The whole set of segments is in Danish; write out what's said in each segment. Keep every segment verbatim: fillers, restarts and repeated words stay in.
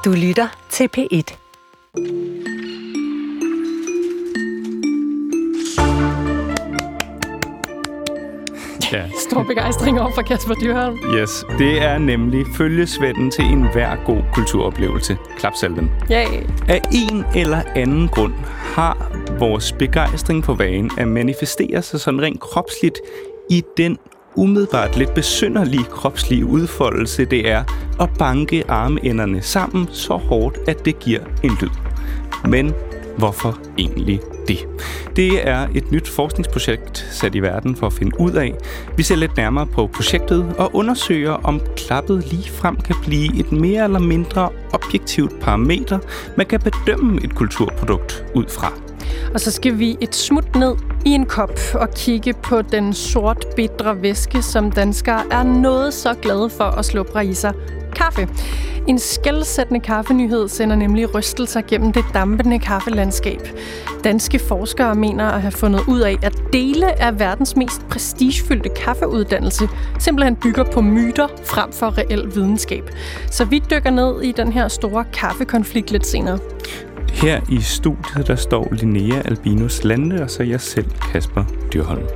Du lytter til P et. Ja. Stor begejstring over for Kasper Dyrholm. Yes, det er nemlig følgesvennen til enhver god kulturoplevelse. Klapsalven. Ja. Af en eller anden grund har vores begejstring for vanen at manifestere sig sådan rent kropsligt i den umiddelbart lidt besynderlige kropslige udfoldelse, det er at banke armenderne sammen så hårdt, at det giver en lyd. Men hvorfor egentlig det? Det er et nyt forskningsprojekt sat i verden for at finde ud af. Vi ser lidt nærmere på projektet og undersøger, om klappet ligefrem kan blive et mere eller mindre objektivt parameter, man kan bedømme et kulturprodukt ud fra. Og så skal vi et smut ned i en kop og kigge på den sort bitre væske, som danskere er noget så glade for at slubre i sig. Kaffe. En skelsættende kaffenyhed sender nemlig rystelser gennem det dampende kaffelandskab. Danske forskere mener at have fundet ud af, at dele af verdens mest prestigefyldte kaffeuddannelse simpelthen bygger på myter frem for reel videnskab. Så vi dykker ned i den her store kaffekonflikt lidt senere. Her i studiet, der står Linnea Albinus Lande, og så jeg selv, Kasper Dyrholm.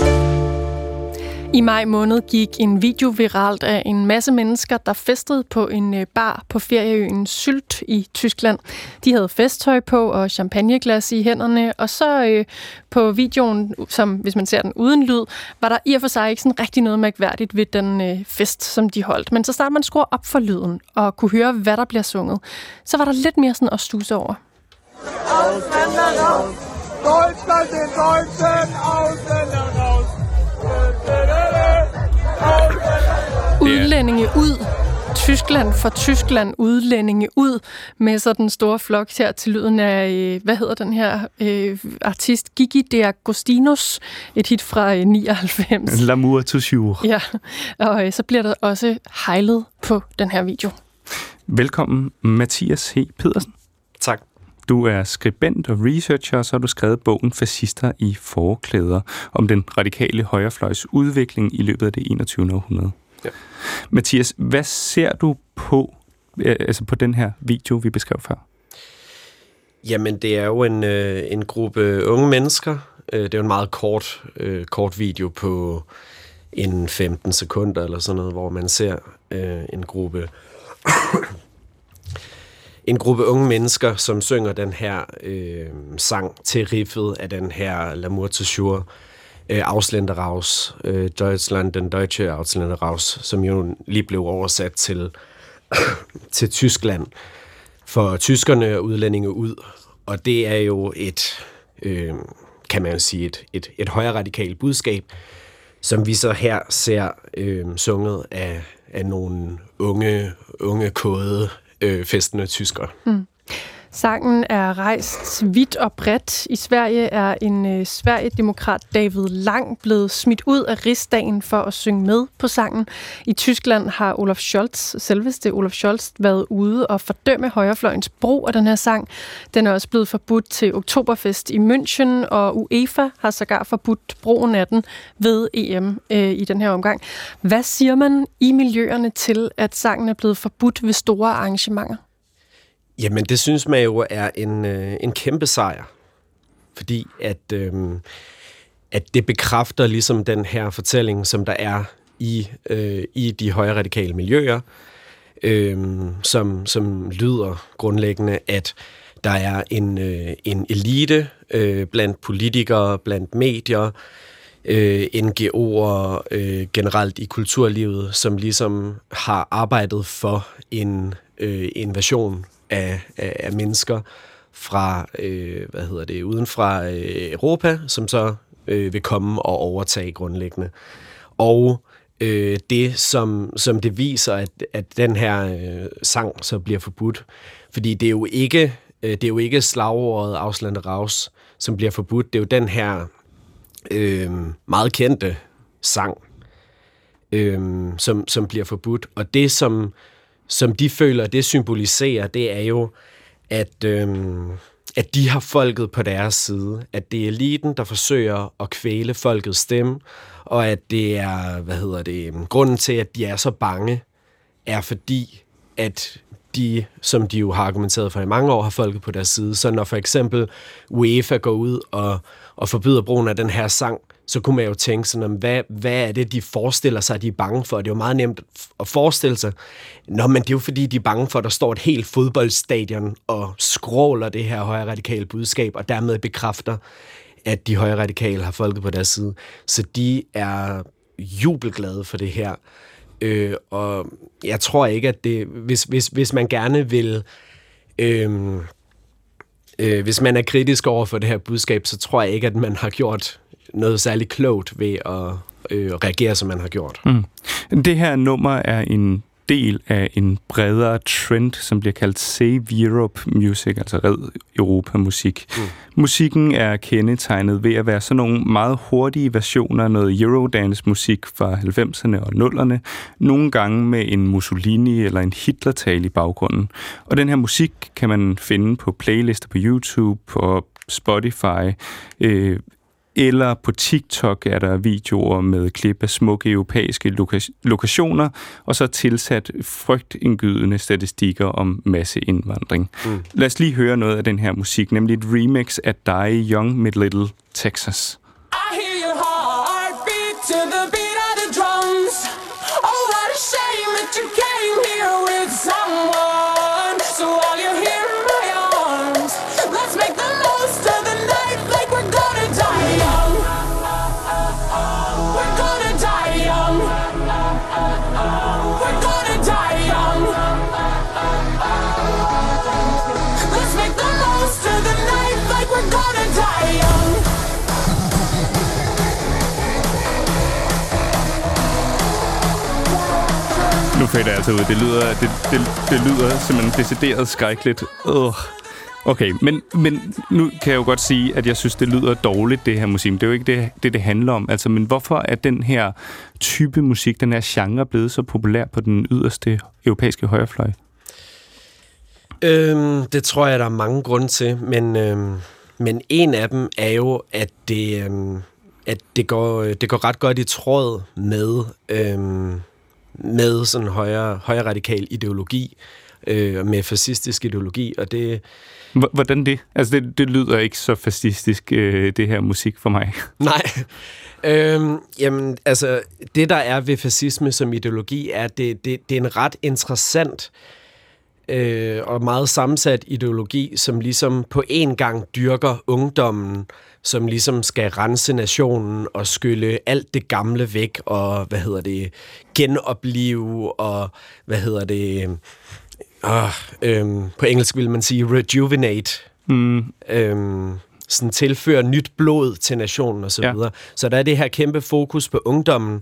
I maj måned gik en video viralt af en masse mennesker, der festede på en bar på ferieøen Sylt i Tyskland. De havde festtøj på og champagneglas i hænderne, og så øh, på videoen, som hvis man ser den uden lyd, var der i og for sig ikke sådan rigtig noget mærkværdigt ved den øh, fest, som de holdt. Men så starter man skruer op for lyden og kunne høre, hvad der bliver sunget. Så var der lidt mere sådan at stusse over. Ausländer raus! Deutschland den Deutschen! Ausländer raus! Udlændinge ud. Tyskland for Tyskland, udlændinge ud, med så den store flok her til lyden af, hvad hedder den her øh, artist, Gigi D'Agostino's, et hit fra øh, nioghalvfems. L'amour toujours. Ja, og øh, så bliver der også hejlet på den her video. Velkommen, Mathias H. Pedersen. Tak. Du er skribent og researcher, og så har du skrevet bogen Fascister i forklæder om den radikale højrefløjs udvikling i løbet af det enogtyvende århundrede. Ja. Mathias, hvad ser du på, altså på den her video, vi beskrev før? Jamen, det er jo en, øh, en gruppe unge mennesker. Det er jo en meget kort, øh, kort video på en femten sekunder eller sådan noget, hvor man ser øh, en gruppe... En gruppe unge mennesker, som synger den her øh, sang til riffet af den her L'amour toujours, øh, Ausländerraus, øh, Deutschland, den deutsche Ausländerraus, som jo lige blev oversat til, til Tyskland for tyskerne og udlændinge ud. Og det er jo et, øh, kan man jo sige, et, et, et højere radikalt budskab, som vi så her ser øh, sunget af, af nogle unge, unge kode Øh, festende tyskere. Mm. Sangen er rejst vidt og bredt. I Sverige er en øh, Sverigedemokrat, David Lang, blevet smidt ud af Rigsdagen for at synge med på sangen. I Tyskland har Olaf Scholz, selveste Olaf Scholz, været ude og fordømme højrefløjens brug af den her sang. Den er også blevet forbudt til Oktoberfest i München, og UEFA har sågar forbudt brugen af den ved E M øh, i den her omgang. Hvad siger man i miljøerne til, at sangen er blevet forbudt ved store arrangementer? Jamen, det synes man jo er en, øh, en kæmpe sejr, fordi at, øh, at det bekræfter ligesom den her fortælling, som der er i, øh, i de højre radikale miljøer, øh, som, som lyder grundlæggende, at der er en, øh, en elite øh, blandt politikere, blandt medier, øh, N G O'er, øh, generelt i kulturlivet, som ligesom har arbejdet for en øh, invasion Af, af, af mennesker fra, øh, hvad hedder det, uden fra øh, Europa, som så øh, vil komme og overtage grundlæggende. Og øh, det, som, som det viser, at, at den her øh, sang så bliver forbudt, fordi det er jo ikke, øh, det er jo ikke slagordet Ausländerraus, som bliver forbudt, det er jo den her øh, meget kendte sang, øh, som, som bliver forbudt. Og det, som som de føler, det symboliserer, det er jo, at, øhm, at de har folket på deres side. At det er eliten, der forsøger at kvæle folkets stemme, og at det er, hvad hedder det, grunden til, at de er så bange, er fordi, at de, som de jo har argumenteret for i mange år, har folket på deres side. Så når for eksempel UEFA går ud og, og forbyder brugen af den her sang, så kunne man jo tænke sådan, hvad, hvad er det, de forestiller sig, de er bange for? Det er jo meget nemt at forestille sig. Nå, men det er jo fordi, de er bange for, at der står et helt fodboldstadion og skråler det her højre radikale budskab, og dermed bekræfter, at de højre radikale har folket på deres side. Så de er jubelglade for det her. Øh, og jeg tror ikke, at det... Hvis, hvis, hvis man gerne vil... Øh, øh, hvis man er kritisk over for det her budskab, så tror jeg ikke, at man har gjort noget særligt klogt ved at øh, reagere, som man har gjort. Mm. Det her nummer er en del af en bredere trend, som bliver kaldt Save Europe Music, altså Red Europa-musik. Mm. Musikken er kendetegnet ved at være sådan nogle meget hurtige versioner af noget Eurodance-musik fra halvfemserne og nullerne, nogle gange med en Mussolini eller en Hitler-tale i baggrunden. Og den her musik kan man finde på playlister på YouTube og Spotify, øh, eller på TikTok er der videoer med klip af smukke europæiske loka- lokationer, og så tilsat frygtindgydende statistikker om masseindvandring. Mm. Lad os lige høre noget af den her musik, nemlig et remix af Die Young med Little Texas. I hear your heart beat to the beat of the drums. Oh, what a shame that you came here with someone. So while you're here in my arms, let's make the most of the night like we're gonna die young. We're gonna die young. We're gonna die young. Let's make the most of the night like we're gonna die young. Nu fader jeg altså ud. Det lyder, det, det, det lyder simpelthen decideret skrækkeligt. Uh. Okay, men, men nu kan jeg jo godt sige, at jeg synes, det lyder dårligt, det her musik. Det er jo ikke det, det, det handler om. Altså, men hvorfor er den her type musik, den her genre, blevet så populær på den yderste europæiske højrefløj? Øhm, det tror jeg, der er mange grunde til, men, øhm, men en af dem er jo, at det, øhm, at det, går, det går ret godt i tråd med... Øhm, med sådan højre, højre radikal ideologi, øh, med fascistisk ideologi, og det... Hvordan det? Altså, det, det lyder ikke så fascistisk, øh, det her musik for mig. Nej. Øhm, jamen, altså, det der er ved fascisme som ideologi, er, at det, det, det er en ret interessant øh, og meget sammensat ideologi, som ligesom på en gang dyrker ungdommen, som ligesom skal rense nationen og skylle alt det gamle væk, og, hvad hedder det, genoplive, og, hvad hedder det, øh, øh, på engelsk vil man sige rejuvenate, mm. øh, sådan tilføre nyt blod til nationen og så videre. Ja. Så der er det her kæmpe fokus på ungdommen,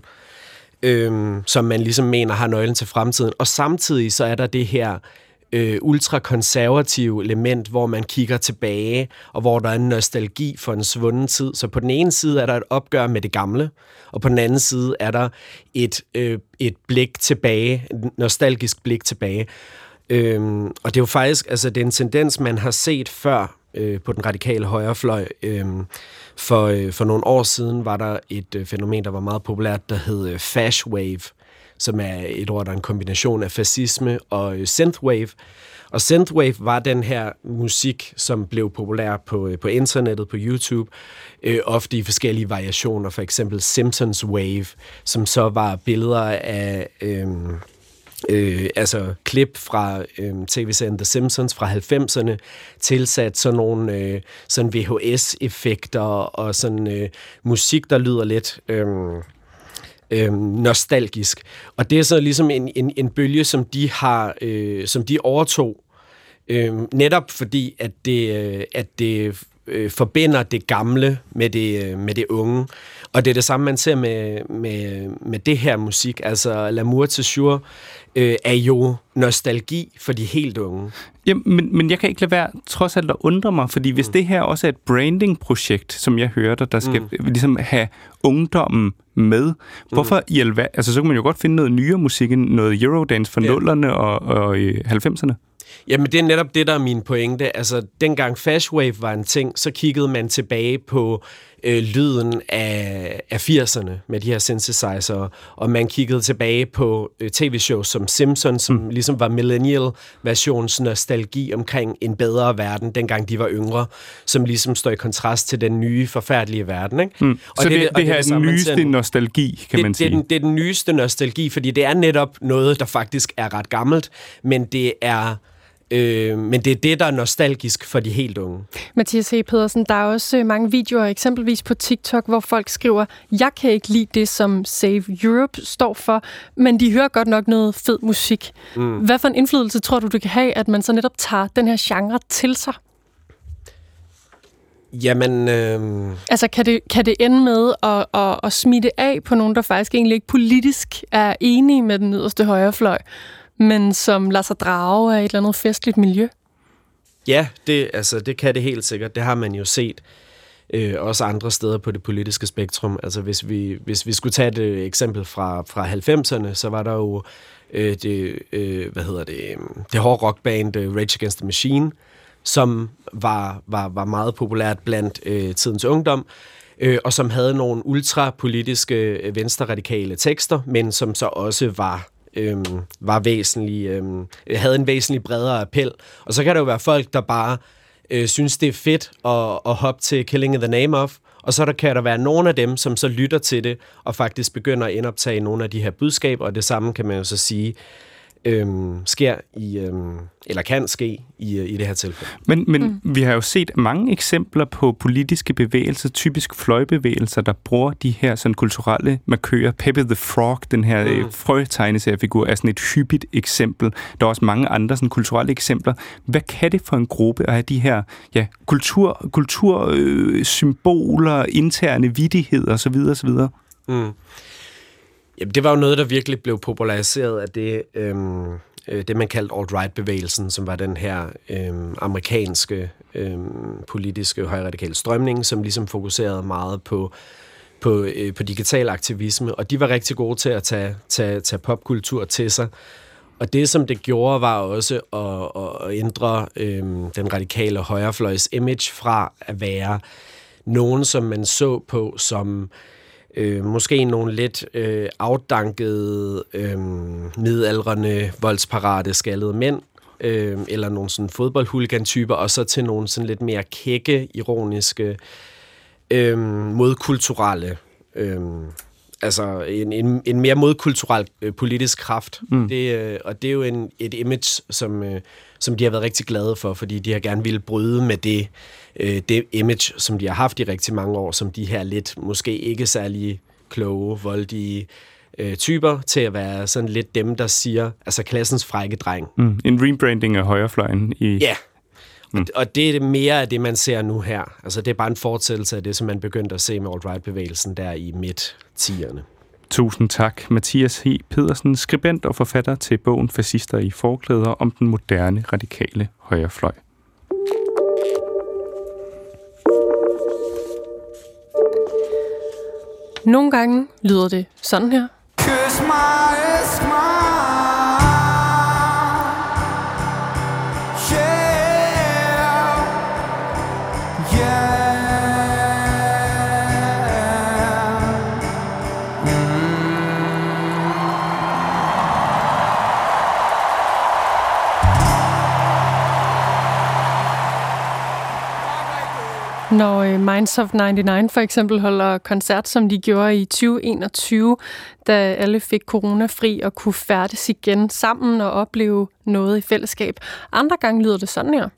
øh, som man ligesom mener har nøglen til fremtiden, og samtidig så er der det her Øh, ultrakonservative element, hvor man kigger tilbage, og hvor der er en nostalgi for en svunden tid. Så på den ene side er der et opgør med det gamle, og på den anden side er der et, øh, et blik tilbage, et nostalgisk blik tilbage. Øhm, og det er jo faktisk, altså det er en tendens, man har set før øh, på den radikale højrefløj. Øhm, for, øh, for nogle år siden var der et øh, fænomen, der var meget populært, der hed øh, Fashwave, som er et ord, der er en kombination af fascisme og synthwave. Og synthwave var den her musik, som blev populær på, på internettet, på YouTube, øh, ofte i forskellige variationer, for eksempel Simpsons Wave, som så var billeder af øh, øh, altså klip fra øh, tv-serien The Simpsons fra halvfemserne, tilsat sådan nogle øh, sådan V H S-effekter og sådan øh, musik, der lyder lidt... Øh, Øhm, nostalgisk. Og det er så ligesom en, en, en bølge, som de har, øh, som de overtog, øh, netop fordi, at det, øh, at det øh, forbinder det gamle med det, øh, med det unge. Og det er det samme, man ser med, med, med det her musik. Altså, L'amour toujours øh, er jo nostalgi for de helt unge. Ja, men, men jeg kan ikke lade være trods alt at undre mig, fordi hvis mm. det her også er et branding-projekt, som jeg hørte, der skal mm. ligesom have ungdommen med, hvorfor mm. i alver... Altså, så kan man jo godt finde noget nyere musik end noget Eurodance fra nullerne yeah. og, og halvfemserne. Jamen, det er netop det, der er min pointe. Altså, dengang Fashwave var en ting, så kiggede man tilbage på øh, lyden af, af firserne med de her synthesizer, og man kiggede tilbage på øh, tv-shows som Simpsons, som mm. ligesom var millennial-versions nostalgi omkring en bedre verden, dengang de var yngre, som ligesom står i kontrast til den nye, forfærdelige verden. Ikke? Mm. Og så det, det, og det her er den nyeste nostalgi, kan det, man sige? Det er, den, det er den nyeste nostalgi, fordi det er netop noget, der faktisk er ret gammelt, men det er... Øh, men det er det, der er nostalgisk for de helt unge. Mathias H. Pedersen, der er også mange videoer, eksempelvis på TikTok, hvor folk skriver, jeg kan ikke lide det, som Save Europe står for, men de hører godt nok noget fed musik. Mm. Hvad for en indflydelse tror du, du kan have, at man så netop tager den her genre til sig? Jamen... Øh... Altså, kan det, kan det ende med at, at, at smitte af på nogen, der faktisk egentlig ikke politisk er enige med den yderste højrefløj, men som lader sig drage af et eller andet festligt miljø? Ja, det, altså, det kan det helt sikkert. Det har man jo set øh, også andre steder på det politiske spektrum. Altså, hvis vi, hvis vi skulle tage et eksempel fra, fra halvfemserne, så var der jo øh, det, øh, hvad hedder det, det hårde rockband uh, Rage Against the Machine, som var, var, var meget populært blandt øh, tidens ungdom, øh, og som havde nogle ultrapolitiske øh, venstreradikale tekster, men som så også var Øhm, var væsentlig, øhm, havde en væsentlig bredere appel. Og så kan der jo være folk, der bare øh, synes, det er fedt at, at hoppe til Killing in the Name of, og så der kan der være nogle af dem, som så lytter til det, og faktisk begynder at indoptage nogle af de her budskaber, og det samme kan man jo så sige, øhm, sker i, øhm, eller kan ske i, i det her tilfælde. Men, men mm. vi har jo set mange eksempler på politiske bevægelser, typisk fløjbevægelser, der bruger de her sådan kulturelle markører. Pepe the Frog, den her mm. øh, frøtegneseriefigur, er sådan et hyppigt eksempel. Der er også mange andre sådan kulturelle eksempler. Hvad kan det for en gruppe at have de her ja, kultur, kultur øh, symboler, interne vittigheder osv. osv.? Mm. Jamen, det var jo noget, der virkelig blev populariseret af det, øhm, det man kaldte alt-right-bevægelsen, som var den her øhm, amerikanske øhm, politiske højradikale strømning, som ligesom fokuserede meget på, på, øh, på digital aktivisme, og de var rigtig gode til at tage, tage, tage popkultur til sig. Og det, som det gjorde, var også at, at ændre øhm, den radikale højrefløjs image fra at være nogen, som man så på som Øh, måske nogle lidt øh, afdankede, øh, midaldrende, voldsparate, skaldede mænd, øh, eller nogle sådan fodboldhuligan-typer, og så til nogle sådan lidt mere kække, ironiske, øh, modkulturelle, øh, altså en, en, en mere modkulturel øh, politisk kraft. Mm. Det, øh, og det er jo en, et image, som, øh, som de har været rigtig glade for, fordi de har gerne ville bryde med det, øh, det image, som de har haft i rigtig mange år, som de her lidt, måske ikke særlig kloge, voldige øh, typer, til at være sådan lidt dem, der siger, altså klassens frække dreng. Mm. En rebranding af højrefløjen i... Ja, mm. og, og det er mere af det, man ser nu her. Altså det er bare en fortsættelse af det, som man begyndte at se med alt-right-bevægelsen der i midt-tierne. Tusind tak, Mathias H. Pedersen, skribent og forfatter til bogen Fascister i forklæder om den moderne radikale højrefløj. Nogle gange lyder det sådan her. Kiss my smile. Yeah. Yeah. Når Minds of nioghalvfems for eksempel holder koncert, som de gjorde i tyve enogtyve, da alle fik coronafri og kunne færdes igen sammen og opleve noget i fællesskab. Andre gange lyder det sådan her.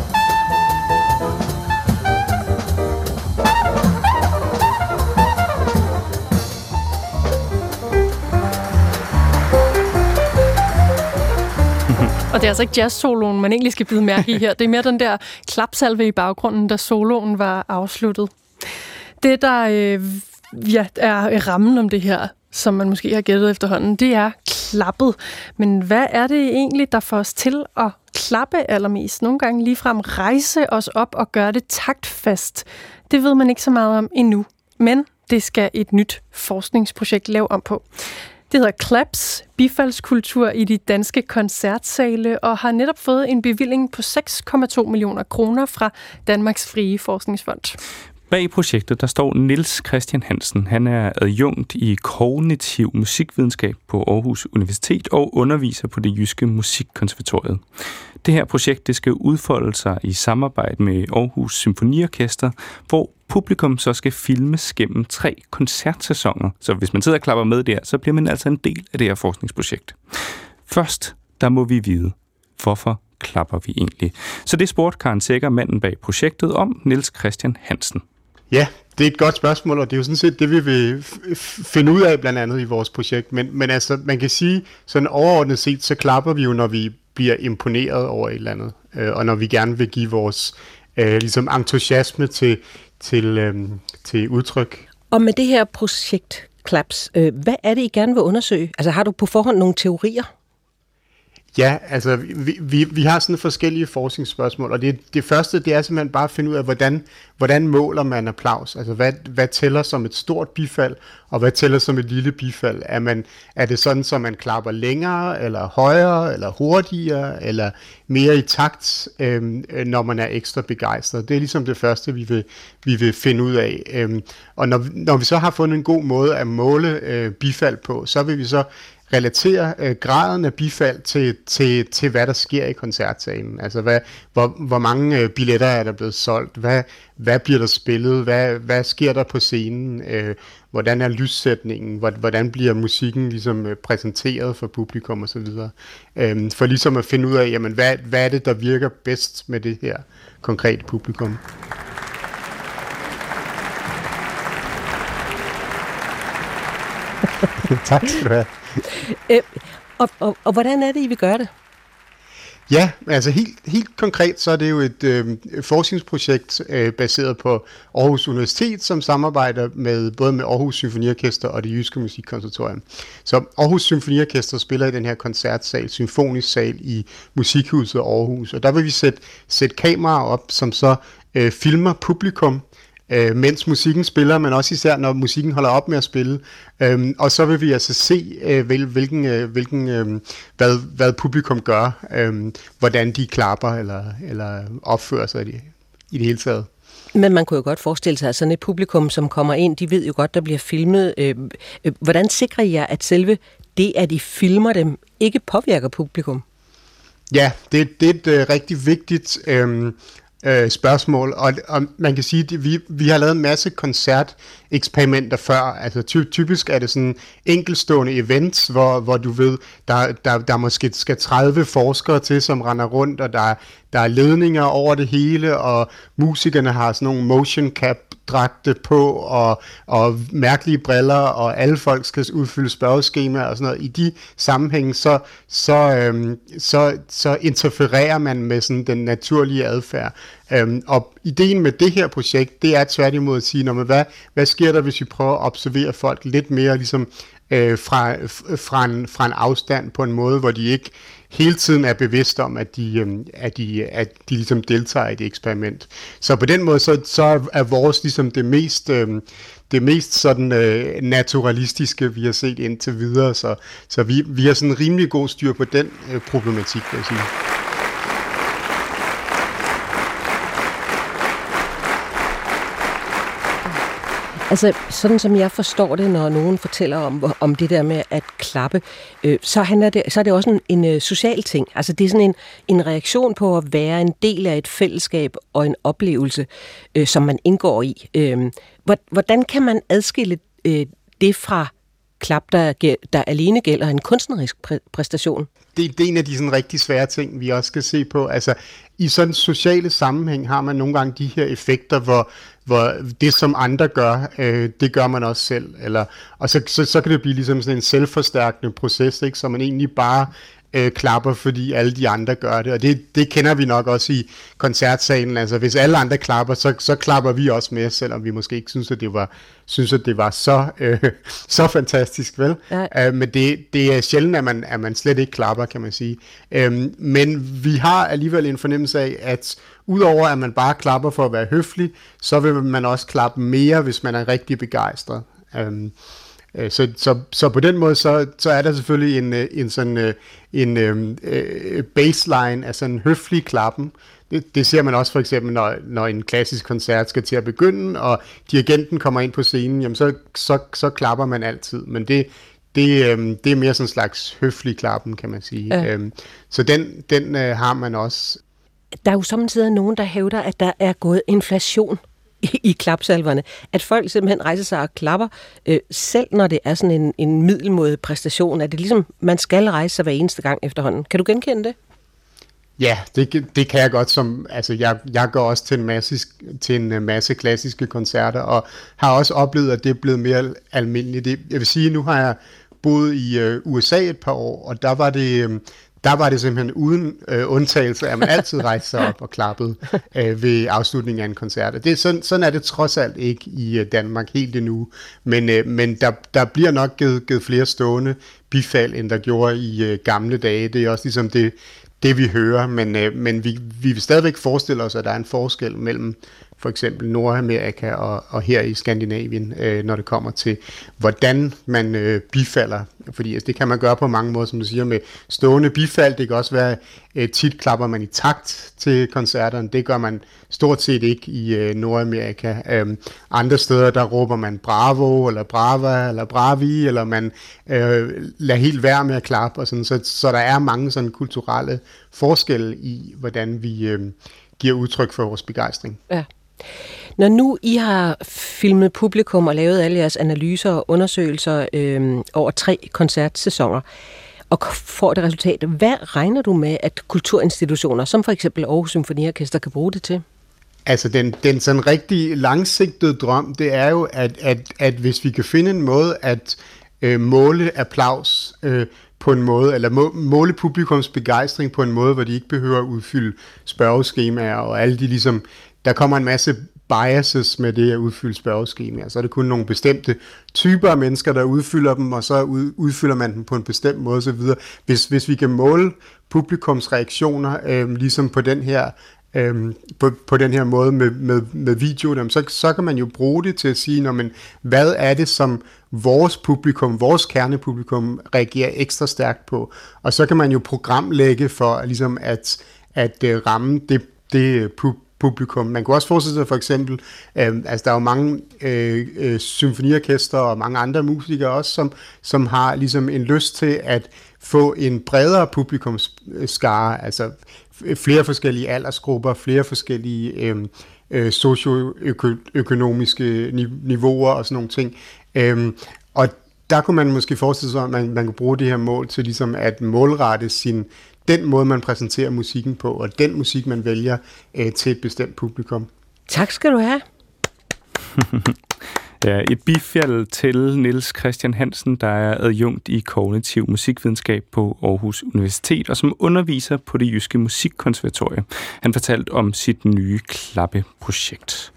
Og det er altså ikke jazz-soloen, man egentlig skal bide mærke i her. Det er mere den der klapsalve i baggrunden, da soloen var afsluttet. Det, der øh, ja, er rammen om det her, som man måske har gættet efterhånden, det er klappet. Men hvad er det egentlig, der får os til at klappe allermest? Nogle gange ligefrem rejse os op og gøre det taktfast. Det ved man ikke så meget om endnu. Men det skal et nyt forskningsprojekt lave om på. Det hedder Claps, bifaldskultur i de danske koncertsale, og har netop fået en bevilling på seks komma to millioner kroner fra Danmarks Frie Forskningsfond. Bag projektet der står Niels Christian Hansen. Han er adjunkt i kognitiv musikvidenskab på Aarhus Universitet og underviser på Det Jyske Musikkonservatoriet. Det her projekt det skal udfolde sig i samarbejde med Aarhus Symfoniorkester, hvor publikum så skal filmes gennem tre koncertsæsoner. Så hvis man sidder og klapper med der, så bliver man altså en del af det her forskningsprojekt. Først, der må vi vide, hvorfor klapper vi egentlig? Så det spurgte Karen Sækker, manden bag projektet, om Niels Christian Hansen. Ja, det er et godt spørgsmål, og det er jo sådan set det, vi vil finde ud af blandt andet i vores projekt. Men, men altså, man kan sige, sådan overordnet set, så klapper vi jo, når vi bliver imponeret over et eller andet, øh, og når vi gerne vil give vores øh, ligesom entusiasme til, til, øh, til udtryk. Og med det her projekt, Claps, øh, hvad er det, I gerne vil undersøge? Altså, har du på forhånd nogle teorier? Ja, altså vi, vi, vi har sådan forskellige forskningsspørgsmål, og det, det første, det er simpelthen bare at finde ud af, hvordan, hvordan måler man applaus? Altså hvad, hvad tæller som et stort bifald, og hvad tæller som et lille bifald? Er, man, er det sådan, så man klapper længere, eller højere, eller hurtigere, eller mere i takt, øhm, når man er ekstra begejstret? Det er ligesom det første, vi vil, vi vil finde ud af. Øhm, og når, når vi så har fundet en god måde at måle øh, bifald på, så vil vi så relatere øh, graden af bifald til, til, til, hvad der sker i koncertsalen. Altså, hvad, hvor, hvor mange øh, billetter er der blevet solgt? Hvad, hvad bliver der spillet? Hvad, hvad sker der på scenen? Øh, hvordan er lyssætningen? Hvordan bliver musikken ligesom, øh, præsenteret for publikum osv.? Øh, for ligesom at finde ud af, jamen, hvad, hvad er det, der virker bedst med det her konkrete publikum? Tak skal du have. Øh, og, og, og hvordan er det, I vil gøre det? Ja, altså helt, helt konkret, så er det jo et øh, forskningsprojekt øh, baseret på Aarhus Universitet, som samarbejder med både med Aarhus Symfoniorkester og Det Jyske Musikkonservatorium. Så Aarhus Symfoniorkester spiller i den her koncertsal, symfonisk sal i Musikhuset Aarhus, og der vil vi sætte, sætte kameraer op, som så øh, filmer publikum, Øh, mens musikken spiller, men også især når musikken holder op med at spille. Øhm, og så vil vi altså se, øh, hvil, hvilken, øh, hvilken, øh, hvad, hvad publikum gør, øh, hvordan de klapper eller, eller opfører sig i det, i det hele taget. Men man kunne jo godt forestille sig, at sådan et publikum, som kommer ind, de ved jo godt, der bliver filmet. Øh, øh, hvordan sikrer I jer, at selve det, at I filmer dem, ikke påvirker publikum? Ja, det, det er et øh, rigtig vigtigt øh, Øh, spørgsmål, og, og man kan sige, at vi, vi har lavet en masse koncerteksperimenter før. Altså ty, typisk er det sådan enkeltstående events, hvor, hvor du ved, der, der, der måske skal tredive forskere til, som render rundt, og der, der er ledninger over det hele, og musikerne har sådan nogle motion cap dragte på, og, og mærkelige briller, og alle folk skal udfylde spørgeskemaer og sådan noget. I de sammenhænge, så, så, øhm, så, så interfererer man med sådan den naturlige adfærd. Øhm, og ideen med det her projekt, det er tværtimod at sige, når, hvad, hvad sker der, hvis vi prøver at observere folk lidt mere ligesom, øh, fra, fra, en, fra en afstand på en måde, hvor de ikke hele tiden er bevidst om, at de, øh, at de, at de ligesom deltager i det eksperiment. Så på den måde, så, så er vores ligesom det mest, øh, det mest sådan, øh, naturalistiske, vi har set indtil videre. Så, så vi, vi har sådan rimelig god styr på den øh, problematik, vil jeg sige. Altså, sådan som jeg forstår det, når nogen fortæller om, om det der med at klappe, øh, så, handler det, så er det også en, en uh, social ting. Altså, det er sådan en, en reaktion på at være en del af et fællesskab og en oplevelse, øh, som man indgår i. Øh, hvordan kan man adskille øh, det fra klap, der, der alene gælder en kunstnerisk præ- præstation? Det, det er en af de sådan rigtig svære ting, vi også skal se på. Altså, i sådan sociale sammenhæng har man nogle gange de her effekter, hvor, hvor det, som andre gør, øh, det gør man også selv. Eller, og så, så, så kan det blive ligesom sådan en selvforstærkende proces, ikke? Så man egentlig bare øh, klapper, fordi alle de andre gør det. Og det, det kender vi nok også i koncertsalen. Altså, hvis alle andre klapper, så, så klapper vi også med, selvom vi måske ikke synes, at det var, synes, at det var så, øh, så fantastisk, vel? Ja. Uh, men det, det er sjældent, at man, at man slet ikke klapper, kan man sige. Um, men vi har alligevel en fornemmelse af, at udover at man bare klapper for at være høflig, så vil man også klappe mere, hvis man er rigtig begejstret. Um, Øh, så, så, så på den måde, så, så er der selvfølgelig en, en sådan en øh, baseline af sådan en høflig klappen. Det, det ser man også for eksempel, når, når en klassisk koncert skal til at begynde, og dirigenten kommer ind på scenen, jamen så, så, så klapper man altid. Men det, det, øh, det er mere sådan en slags høflig klappen, kan man sige. Ja. Øh, så den, den øh, har man også. Der er jo samtidig nogen, der hævder, at der er gået inflation i, i klapsalverne. At folk simpelthen rejser sig og klapper, øh, selv når det er sådan en, en middelmådig præstation. At det ligesom, man skal rejse sig hver eneste gang efterhånden. Kan du genkende det? Ja, det, det kan jeg godt. Som, altså jeg, jeg går også til en, masse, til en masse klassiske koncerter, og har også oplevet, at det er blevet mere almindeligt. Det, jeg vil sige, at nu har jeg boet i øh, U S A et par år, og der var det... Øh, Der var det simpelthen uden øh, undtagelse, at man altid rejste sig op og klappede øh, ved afslutningen af en koncert. Det, sådan, sådan er det trods alt ikke i øh, Danmark helt endnu, men, øh, men der, der bliver nok givet, givet flere stående bifald, end der gjorde i øh, gamle dage. Det er også ligesom det, det vi hører, men, øh, men vi, vi vil stadigvæk forestille os, at der er en forskel mellem for eksempel Nordamerika og, og her i Skandinavien, øh, når det kommer til, hvordan man øh, bifalder. Fordi altså, det kan man gøre på mange måder, som du siger, med stående bifald. Det kan også være, øh, tit klapper man i takt til koncerterne. Det gør man stort set ikke i øh, Nordamerika. Øh, andre steder, der råber man bravo, eller brava, eller bravi, eller man øh, lader helt være med at klappe. Og sådan. Så, så der er mange sådan kulturelle forskelle i, hvordan vi øh, giver udtryk for vores begejstring. Ja. Når nu I har filmet publikum og lavet alle jeres analyser og undersøgelser øh, over tre koncertsæsoner, og får det resultat, hvad regner du med, at kulturinstitutioner, som for eksempel Aarhus Symfoniorkester, kan bruge det til? Altså den, den sådan rigtig langsigtede drøm, det er jo, at, at, at hvis vi kan finde en måde at øh, måle applaus øh, på en måde, eller må, måle publikums begejstring på en måde, hvor de ikke behøver at udfylde spørgeskemaer, og alle de ligesom, der kommer en masse biases med det at udfylde spørgeskemaer, så er det kun nogle bestemte typer af mennesker, der udfylder dem, og så ud, udfylder man dem på en bestemt måde osv. Hvis, hvis vi kan måle publikums reaktioner, øh, ligesom på den her Øhm, på, på den her måde med, med, med video, så, så kan man jo bruge det til at sige, når man, hvad er det, som vores publikum, vores kernepublikum reagerer ekstra stærkt på, og så kan man jo programlægge for ligesom at, at uh, ramme det, det publikum. Man kunne også forestille sig for eksempel, øh, altså der er jo mange øh, øh, symfoniorkester og mange andre musikere også, som, som har ligesom en lyst til at få en bredere publikumsskare, altså flere forskellige aldersgrupper, flere forskellige øh, øh, socioøkonomiske niveauer og sådan nogle ting. Øh, og der kunne man måske forestille sig, at man, man kunne bruge det her mål til ligesom at målrette sin, den måde, man præsenterer musikken på, og den musik, man vælger øh, til et bestemt publikum. Tak skal du have. Ja, et bifald til Niels Christian Hansen, der er adjunkt i kognitiv musikvidenskab på Aarhus Universitet, og som underviser på Det Jyske Musikkonservatorium. Han fortalte om sit nye klappeprojekt.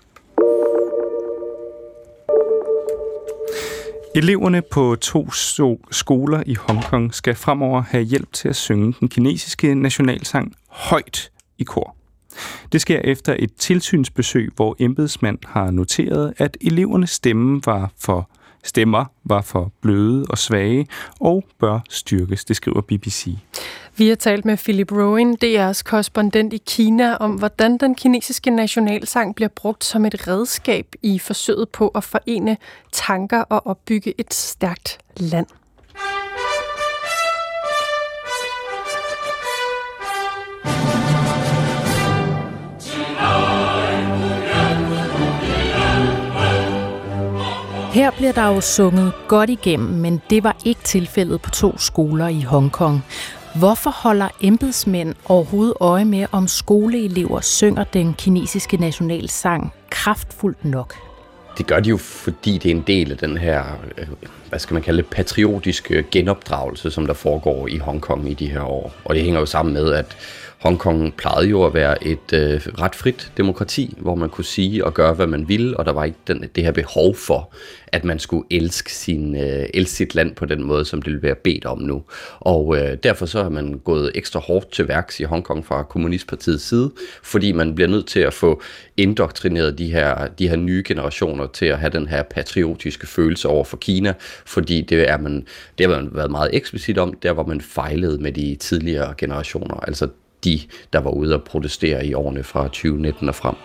Eleverne på to skoler i Hongkong skal fremover have hjælp til at synge den kinesiske nationalsang højt i kor. Det sker efter et tilsynsbesøg, hvor embedsmand har noteret, at elevernes stemme var for, stemmer var for bløde og svage og bør styrkes, det skriver B B C. Vi har talt med Philip Rowan, D R's korrespondent i Kina, om hvordan den kinesiske nationalsang bliver brugt som et redskab i forsøget på at forene tanker og opbygge et stærkt land. Her bliver der jo sunget godt igennem, men det var ikke tilfældet på to skoler i Hongkong. Hvorfor holder embedsmænd overhovedet øje med, om skoleelever synger den kinesiske nationalsang kraftfuldt nok? Det gør de jo, fordi det er en del af den her, hvad skal man kalde det, patriotiske genopdragelse, som der foregår i Hongkong i de her år. Og det hænger jo sammen med, at Hongkong plejede jo at være et øh, ret frit demokrati, hvor man kunne sige og gøre, hvad man ville, og der var ikke den, det her behov for, at man skulle elske, sin, øh, elske sit land på den måde, som det vil være bedt om nu. Og øh, derfor så har man gået ekstra hårdt til værks i Hongkong fra Kommunistpartiets side, fordi man bliver nødt til at få indoktrineret de her, de her nye generationer til at have den her patriotiske følelse over for Kina, fordi det er man, det har man været meget eksplicit om, der hvor man fejlede med de tidligere generationer, altså de, der var ude at protestere i årene fra tyve nitten og frem.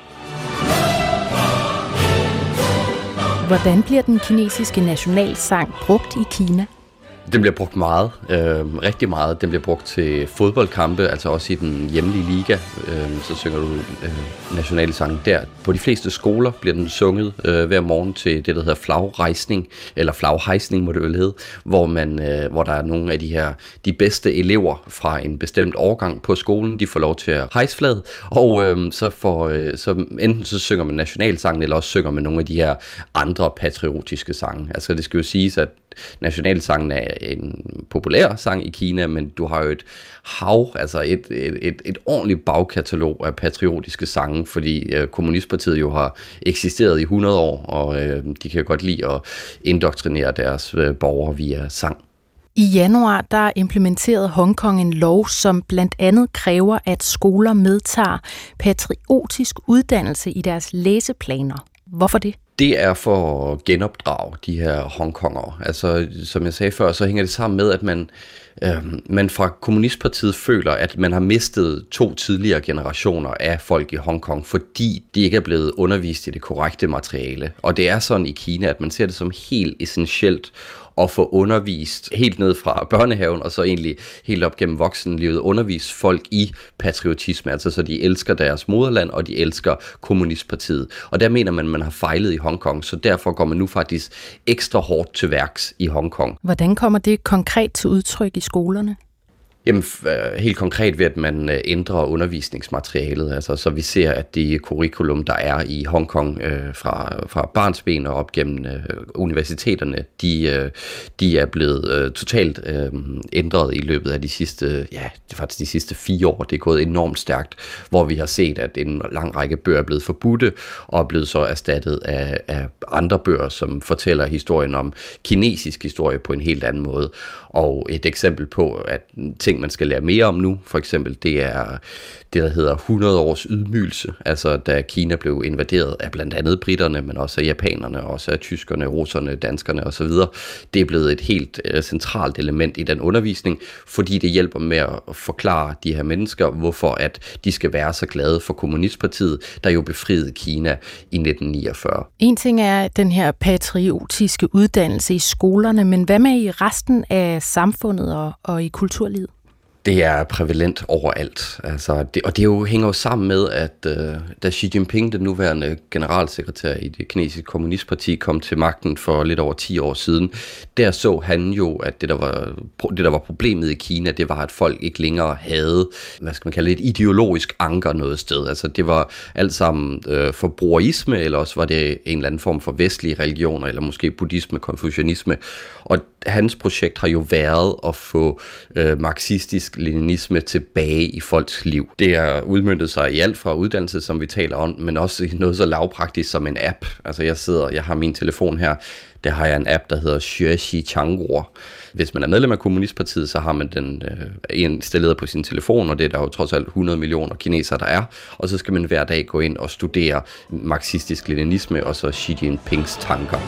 Hvordan bliver den kinesiske nationalsang brugt i Kina? Den bliver brugt meget, øh, rigtig meget. Den bliver brugt til fodboldkampe, altså også i den hjemlige liga. Øh, så synger du øh, nationalsangen der. På de fleste skoler bliver den sunget øh, hver morgen til det, der hedder flagrejsning, eller flaghejsning må det vel hedde, hvor, man, øh, hvor der er nogle af de her de bedste elever fra en bestemt årgang på skolen, de får lov til at hejse flaget, og øh, så, får, øh, så enten så synger man nationalsangen, eller også synger man nogle af de her andre patriotiske sange. Altså det skal jo siges, at nationalsangen er en populær sang i Kina, men du har jo et hav, altså et, et, et, et ordentligt bagkatalog af patriotiske sange, fordi øh, Kommunistpartiet jo har eksisteret i hundrede år, og øh, de kan jo godt lide at indoktrinere deres øh, borgere via sang. I januar der implementerede Hongkong en lov, som blandt andet kræver, at skoler medtager patriotisk uddannelse i deres læseplaner. Hvorfor det? Det er for at genopdrage de her hongkongere. Altså, som jeg sagde før, så hænger det sammen med, at man, øh, man fra Kommunistpartiet føler, at man har mistet to tidligere generationer af folk i Hongkong, fordi de ikke er blevet undervist i det korrekte materiale. Og det er sådan i Kina, at man ser det som helt essentielt at få undervist helt ned fra børnehaven, og så egentlig helt op gennem voksenlivet, undervise folk i patriotisme, altså så de elsker deres moderland, og de elsker Kommunistpartiet. Og der mener man, at man har fejlet i Hongkong, så derfor går man nu faktisk ekstra hårdt til værks i Hongkong. Hvordan kommer det konkret til udtryk i skolerne? Jamen, helt konkret ved, at man ændrer undervisningsmaterialet, altså så vi ser, at det curriculum, der er i Hongkong øh, fra, fra barnsben og op gennem øh, universiteterne, de, øh, de er blevet øh, totalt øh, ændret i løbet af de sidste, ja, faktisk de sidste fire år. Det er gået enormt stærkt, hvor vi har set, at en lang række bøger er blevet forbudte og er blevet så erstattet af, af andre bøger, som fortæller historien om kinesisk historie på en helt anden måde. Og et eksempel på, at ting, man skal lære mere om nu, for eksempel, det er det, der hedder hundrede års ydmygelse, altså da Kina blev invaderet af blandt andet britterne, men også af japanerne, også af tyskerne, russerne, danskerne osv. Det er blevet et helt uh, centralt element i den undervisning, fordi det hjælper med at forklare de her mennesker, hvorfor at de skal være så glade for Kommunistpartiet, der jo befriede Kina i nitten niogfyrre. En ting er den her patriotiske uddannelse i skolerne, men hvad med i resten af samfundet og, og i kulturlivet? Det er prævalent overalt, altså det, og det jo hænger jo sammen med, at øh, da Xi Jinping, den nuværende generalsekretær i det kinesiske kommunistparti, kom til magten for lidt over ti år siden, der så han jo, at det der var, det, der var problemet i Kina, det var, at folk ikke længere havde, hvad skal man kalde det, et ideologisk anker noget sted. Altså det var alt sammen øh, forbrugerisme, eller også var det en eller anden form for vestlige religioner, eller måske buddhisme, konfucianisme. Og hans projekt har jo været at få øh, marxistisk leninisme tilbage i folks liv. Det har udmøntet sig i alt fra uddannelse, som vi taler om, men også i noget så lavpraktisk som en app. Altså jeg sidder, jeg har min telefon her, der har jeg en app, der hedder Xuexi Changguo. Hvis man er medlem af Kommunistpartiet, så har man den øh, installeret på sin telefon, og det er der jo trods alt hundrede millioner kinesere, der er. Og så skal man hver dag gå ind og studere marxistisk leninisme og så Xi Jinpings tanker.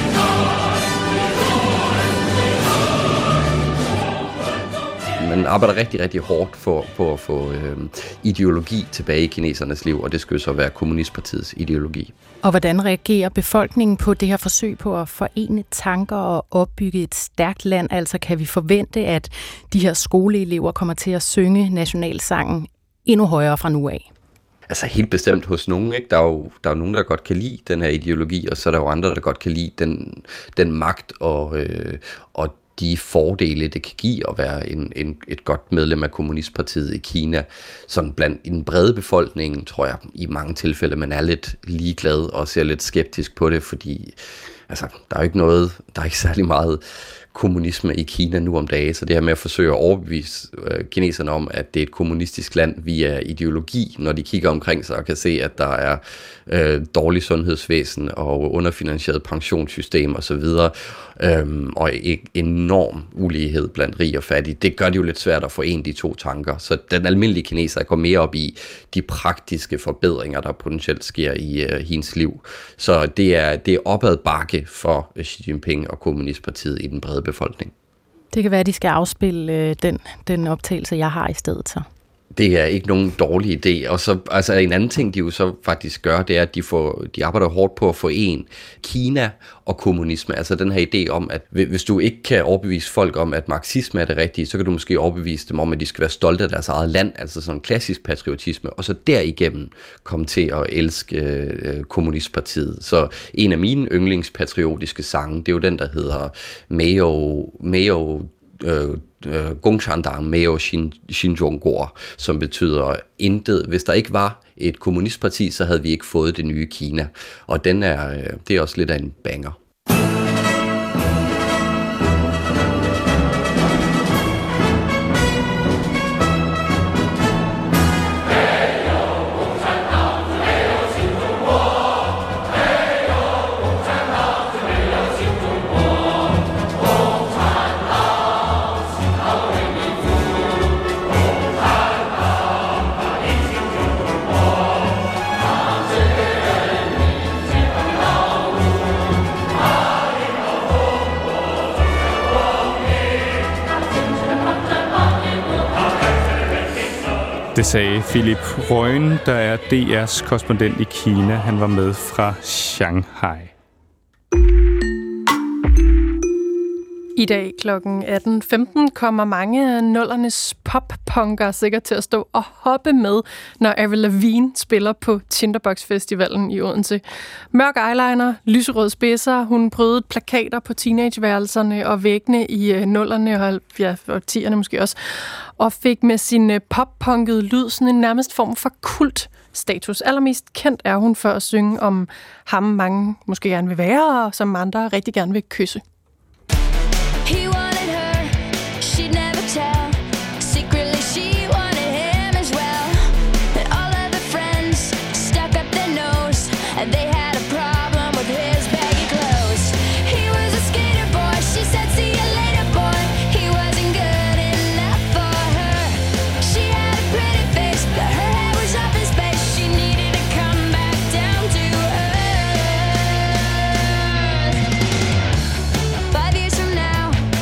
Man arbejder rigtig, rigtig hårdt for, for at få øh, ideologi tilbage i kinesernes liv, og det skal jo så være Kommunistpartiets ideologi. Og hvordan reagerer befolkningen på det her forsøg på at forene tanker og opbygge et stærkt land? Altså kan vi forvente, at de her skoleelever kommer til at synge nationalsangen endnu højere fra nu af? Altså helt bestemt hos nogen, ikke? Der er jo der er nogen, der godt kan lide den her ideologi, og så er der jo andre, der godt kan lide den, den magt og, øh, og de fordele, det kan give at være en, en, et godt medlem af Kommunistpartiet i Kina. Sådan blandt i den brede befolkning, tror jeg, i mange tilfælde, man er lidt ligeglad og ser lidt skeptisk på det, fordi altså, der er jo ikke noget, der er ikke særlig meget kommunisme i Kina nu om dagen, så det her med at forsøge at overbevise øh, kineserne om, at det er et kommunistisk land via ideologi, når de kigger omkring sig og kan se, at der er øh, dårlig sundhedsvæsen og underfinansieret pensionssystem osv., øhm, og enorm ulighed blandt rig og fattig, det gør det jo lidt svært at forene de to tanker. Så den almindelige kineser går mere op i de praktiske forbedringer, der potentielt sker i øh, hendes liv. Så det er, det er opad bakke for Xi Jinping og Kommunistpartiet i den brede befolkning. Det kan være, at de skal afspille øh, den, den optagelse, jeg har i stedet så. Det er ikke nogen dårlig idé. Og så altså en anden ting, de jo så faktisk gør, det er, at de, får, de arbejder hårdt på at forene Kina og kommunisme. Altså den her idé om, at hvis du ikke kan overbevise folk om, at marxisme er det rigtige, så kan du måske overbevise dem om, at de skal være stolte af deres eget land, altså sådan en klassisk patriotisme, og så derigennem komme til at elske øh, kommunistpartiet. Så en af mine yndlingspatriotiske sange, det er jo den, der hedder Mayo, Mayo øh, Gongshandang Meo Xinjiang, som betyder intet. Hvis der ikke var et kommunistparti, så havde vi ikke fået det nye Kina. Og den er, det er også lidt af en banger. Det sagde Philip Røgen, der er D R's korrespondent i Kina. Han var med fra Shanghai. I dag klokken atten femten kommer mange af nullernes pop-punker sikkert til at stå og hoppe med, når Avril Lavigne spiller på Tinderbox Festivalen i Odense. Mørk eyeliner, lyserød spidser, hun prøvede plakater på teenageværelserne og væggene i nullerne og, ja, og tierne måske også, og fik med sin pop-punkede lyd sådan en nærmest form for kult status. Allermest kendt er hun for at synge om ham, mange måske gerne vil være, og som andre rigtig gerne vil kysse. He wanted her, she'd never tell. Secretly she wanted him as well. But all of her friends stuck up their nose, and they had a problem with his baggy clothes. He was a skater boy, she said see you later boy. He wasn't good enough for her. She had a pretty face, but her head was up in space. She needed to come back down to earth. Five years from now,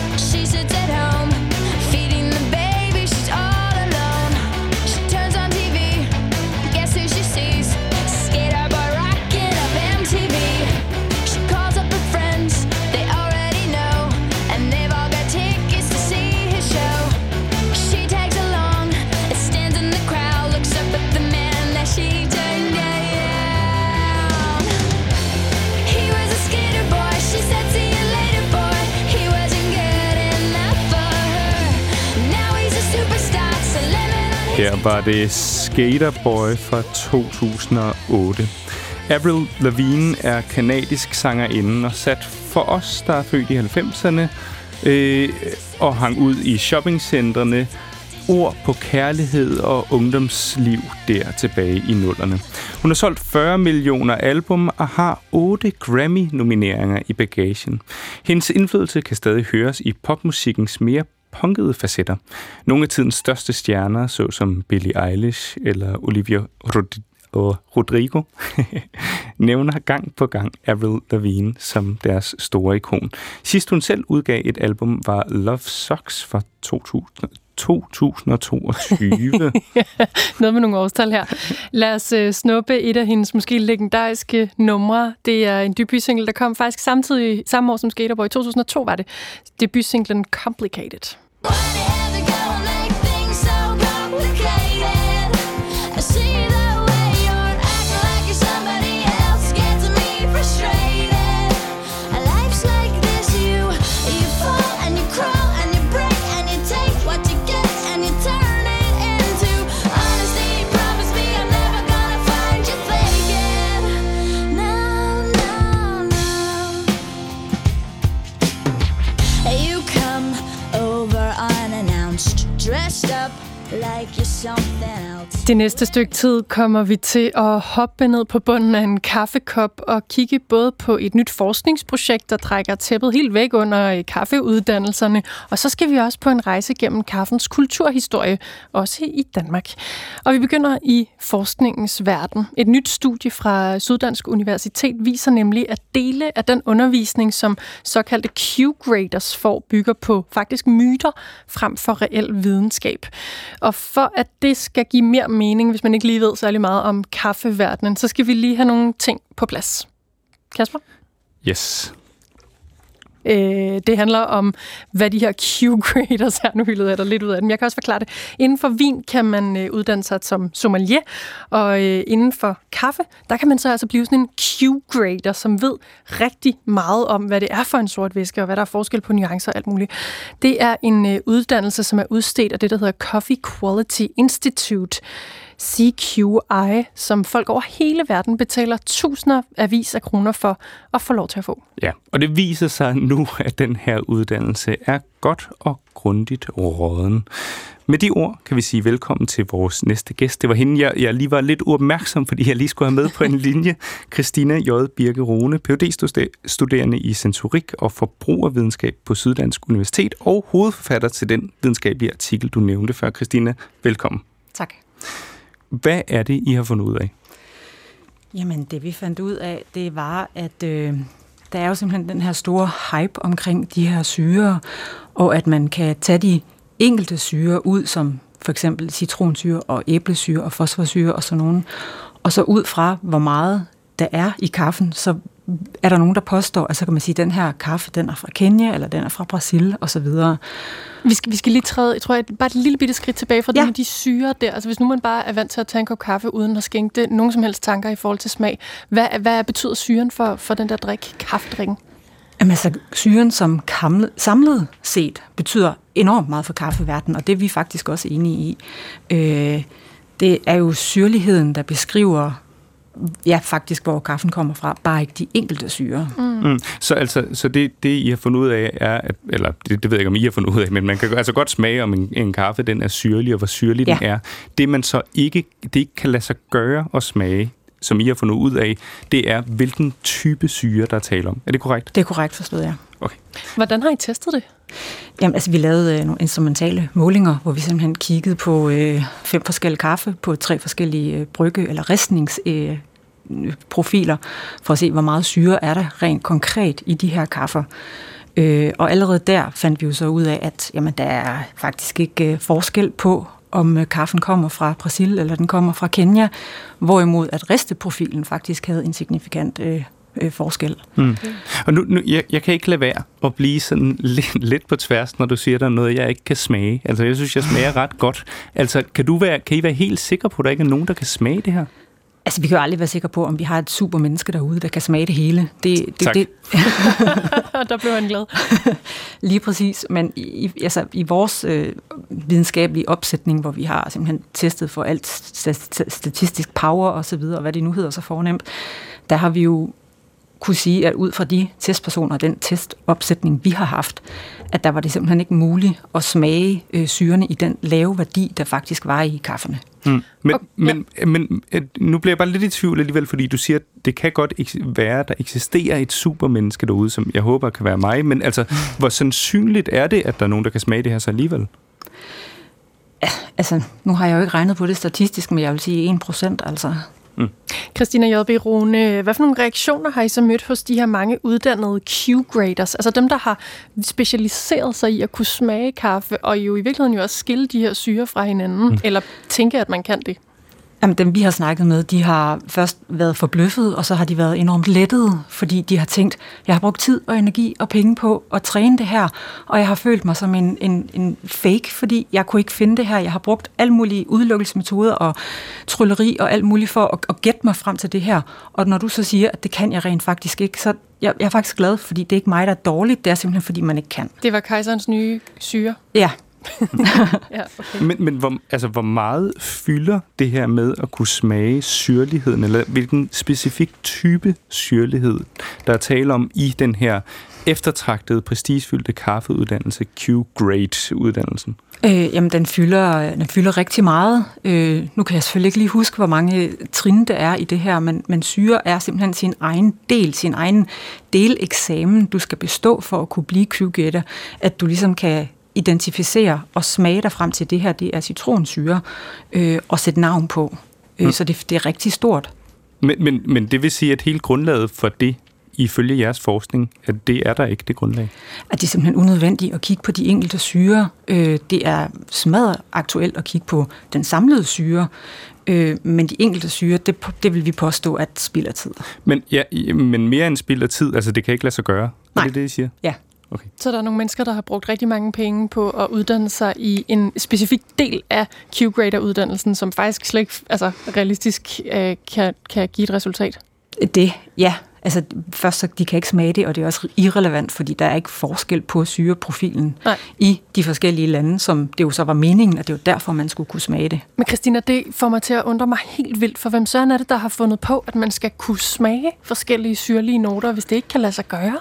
Her var det Skaterboy fra to tusind og otte. Avril Lavigne er kanadisk sangerinde og sat for os, der er født i halvfemserne øh, og hang ud i shoppingcentrene, ord på kærlighed og ungdomsliv der tilbage i nullerne. Hun har solgt fyrre millioner album og har otte Grammy-nomineringer i bagagen. Hendes indflydelse kan stadig høres i popmusikkens mere punkede facetter. Nogle af tidens største stjerner, såsom Billie Eilish eller Olivia Rod- Rodrigo, nævner gang på gang Avril Lavigne som deres store ikon. Sidst hun selv udgav et album var Love Sucks fra to tusind, to tusind og toogtyve. Ja, noget med nogle årstal her. Lad os uh, snuppe et af hendes måske legendariske numre. Det er en debutsingle, der kom faktisk samtidig samme år som Skaterboy. I to tusind og to var det debutsinglen Complicated. like you're something else. Det næste stykke tid kommer vi til at hoppe ned på bunden af en kaffekop og kigge både på et nyt forskningsprojekt, der trækker tæppet helt væk under kaffeuddannelserne, og så skal vi også på en rejse gennem kaffens kulturhistorie, også i Danmark. Og vi begynder i forskningens verden. Et nyt studie fra Syddansk Universitet viser nemlig, at dele af den undervisning, som såkaldte Q-graders får, bygger på faktisk myter frem for reel videnskab. Og for at det skal give mere mening, hvis man ikke lige ved særlig meget om kaffeverdenen, så skal vi lige have nogle ting på plads. Kasper? Yes. Øh, det handler om, hvad de her Q-graders er. Nu hyldede jeg dig lidt ud af dem. Jeg kan også forklare det. Inden for vin kan man øh, uddanne sig som sommelier, og øh, inden for kaffe, der kan man så altså blive sådan en Q-grader, som ved rigtig meget om, hvad det er for en sort væske, og hvad der er forskel på nuancer og alt muligt. Det er en øh, uddannelse, som er udstedt af det, der hedder Coffee Quality Institute, C Q I, som folk over hele verden betaler tusinder af vis af kroner for at få lov til at få. Ja, og det viser sig nu, at den her uddannelse er godt og grundigt råden. Med de ord kan vi sige velkommen til vores næste gæst. Det var hende, jeg, jeg lige var lidt uopmærksom, fordi jeg lige skulle have med på en linje. Christina J. Birke Rune, P H D-studerende i sensorik og forbrugervidenskab på Syddansk Universitet og hovedforfatter til den videnskabelige artikel, du nævnte før. Christina, velkommen. Tak. Hvad er det, I har fundet ud af? Jamen, det vi fandt ud af, det var, at øh, der er jo simpelthen den her store hype omkring de her syrer, og at man kan tage de enkelte syrer ud, som for eksempel citronsyre og æblesyre og fosforsyre og sådan nogen, og så ud fra, hvor meget der er i kaffen, så er der nogen, der påstår, at så kan man sige, at den her kaffe, den er fra Kenya, eller den er fra Brasil, og så videre. Vi skal, vi skal lige træde, jeg tror, jeg, bare et lille bitte skridt tilbage fra ja. det med de syre der. Altså hvis nu man bare er vant til at tage en kop kaffe, uden at skænke det nogen som helst tanker i forhold til smag. Hvad, hvad betyder syren for, for den der drik, kaffedrikken? Jamen altså, syren som kamlet, samlet set betyder enormt meget for kaffeverdenen, og det er vi faktisk også enige i. Øh, det er jo syrligheden, der beskriver ja, faktisk, hvor kaffen kommer fra, bare ikke de enkelte syre. Mm. Mm. Så altså, så det, det, I har fundet ud af, er, at, eller det, det ved jeg ikke, om I har fundet ud af, men man kan altså godt smage, om en, en kaffe, den er syrlig, og hvor syrlig ja. den er. Det, man så ikke, det ikke kan lade sig gøre at smage, som I har fundet ud af, det er, hvilken type syre, der er tale om. Er det korrekt? Det er korrekt forstået, ja. Okay. Hvordan har I testet det? Jamen, altså, vi lavede øh, nogle instrumentale målinger, hvor vi simpelthen kiggede på øh, fem forskellige kaffe, på tre forskellige øh, brygge- eller ristnings øh, profiler, for at se, hvor meget syre er der rent konkret i de her kaffer. Øh, og allerede der fandt vi jo så ud af, at jamen, der er faktisk ikke øh, forskel på, om øh, kaffen kommer fra Brasil eller den kommer fra Kenya, hvorimod at risteprofilen faktisk havde en signifikant øh, øh, forskel. Mm. Og nu, nu jeg, jeg kan ikke lade være at blive sådan lidt, lidt på tværs, når du siger, der er noget, jeg ikke kan smage. Altså, jeg synes, jeg smager ret godt. Altså, kan, du være, kan I være helt sikre på, at der ikke er nogen, der kan smage det her? Altså, vi kan jo aldrig være sikre på, om vi har et supermenneske derude, der kan smage det hele. Det, det, tak. Det, der blev han glad. Lige præcis, men i, altså, i vores øh, videnskabelige opsætning, hvor vi har simpelthen testet for alt statistisk power og så videre, og hvad det nu hedder så fornemt, der har vi jo kunne sige, at ud fra de testpersoner og den testopsætning, vi har haft, at der var det simpelthen ikke muligt at smage øh, syrene i den lave værdi, der faktisk var i kafferne. Mm. Men, okay, men, ja. men nu bliver jeg bare lidt i tvivl alligevel, fordi du siger, at det kan godt være, at der eksisterer et supermenneske derude, som jeg håber kan være mig, men altså, mm. hvor sandsynligt er det, at der er nogen, der kan smage det her så alligevel? Ja, altså, nu har jeg jo ikke regnet på det statistisk, men jeg vil sige en procent, altså. Mm. Christina J. B. Rune, hvad for nogle reaktioner har I så mødt hos de her mange uddannede Q-graders? Altså dem, der har specialiseret sig i at kunne smage kaffe, og jo i virkeligheden jo også skille de her syre fra hinanden, mm. eller tænke, at man kan det? Jamen, dem vi har snakket med, de har først været forbløffet, og så har de været enormt lettede, fordi de har tænkt, jeg har brugt tid og energi og penge på at træne det her, og jeg har følt mig som en, en, en fake, fordi jeg kunne ikke finde det her. Jeg har brugt alle mulige udelukkelsesmetoder og trylleri og alt muligt for at, at gætte mig frem til det her. Og når du så siger, at det kan jeg rent faktisk ikke, så jeg, jeg er faktisk glad, fordi det er ikke mig, der er dårligt, det er simpelthen, fordi man ikke kan. Det var kejserens nye syre? Ja. ja, okay. Men, men hvor, altså, hvor meget fylder det her med at kunne smage syrligheden, eller hvilken specifik type syrlighed, der er tale om i den her eftertragtede, prestigefyldte kaffeuddannelse, Q-Grade-uddannelsen? Øh, jamen, den fylder, den fylder rigtig meget. Øh, nu kan jeg selvfølgelig ikke lige huske, hvor mange trin der er i det her, men, men syre er simpelthen sin egen del, sin egen deleksamen, du skal bestå for at kunne blive Q-Grader, at du ligesom kan identificere og smage dig frem til det her, det er citronsyre, øh, og sætte navn på. Øh, mm. Så det, det er rigtig stort. Men, men, men det vil sige, at hele grundlaget for det, ifølge jeres forskning, at det er der ikke, det grundlag? At det er simpelthen unødvendigt at kigge på de enkelte syre. Øh, det er smadret aktuelt at kigge på den samlede syre, øh, men de enkelte syre, det, det vil vi påstå, at spilder tid. Men, ja, men mere end spilder tid, altså det kan ikke lade sig gøre? Nej. Er det det, I siger? Ja. Okay. Så der er nogle mennesker, der har brugt rigtig mange penge på at uddanne sig i en specifik del af Q-Grader-uddannelsen, som faktisk slet ikke altså, realistisk øh, kan, kan give et resultat? Det, ja. Altså først, så de kan ikke smage det, og det er også irrelevant, fordi der er ikke forskel på syreprofilen Nej. i de forskellige lande, som det jo så var meningen, at det var derfor, man skulle kunne smage det. Men Christina, det får mig til at undre mig helt vildt, for hvem søren er det, der har fundet på, at man skal kunne smage forskellige syrlige noter, hvis det ikke kan lade sig gøre?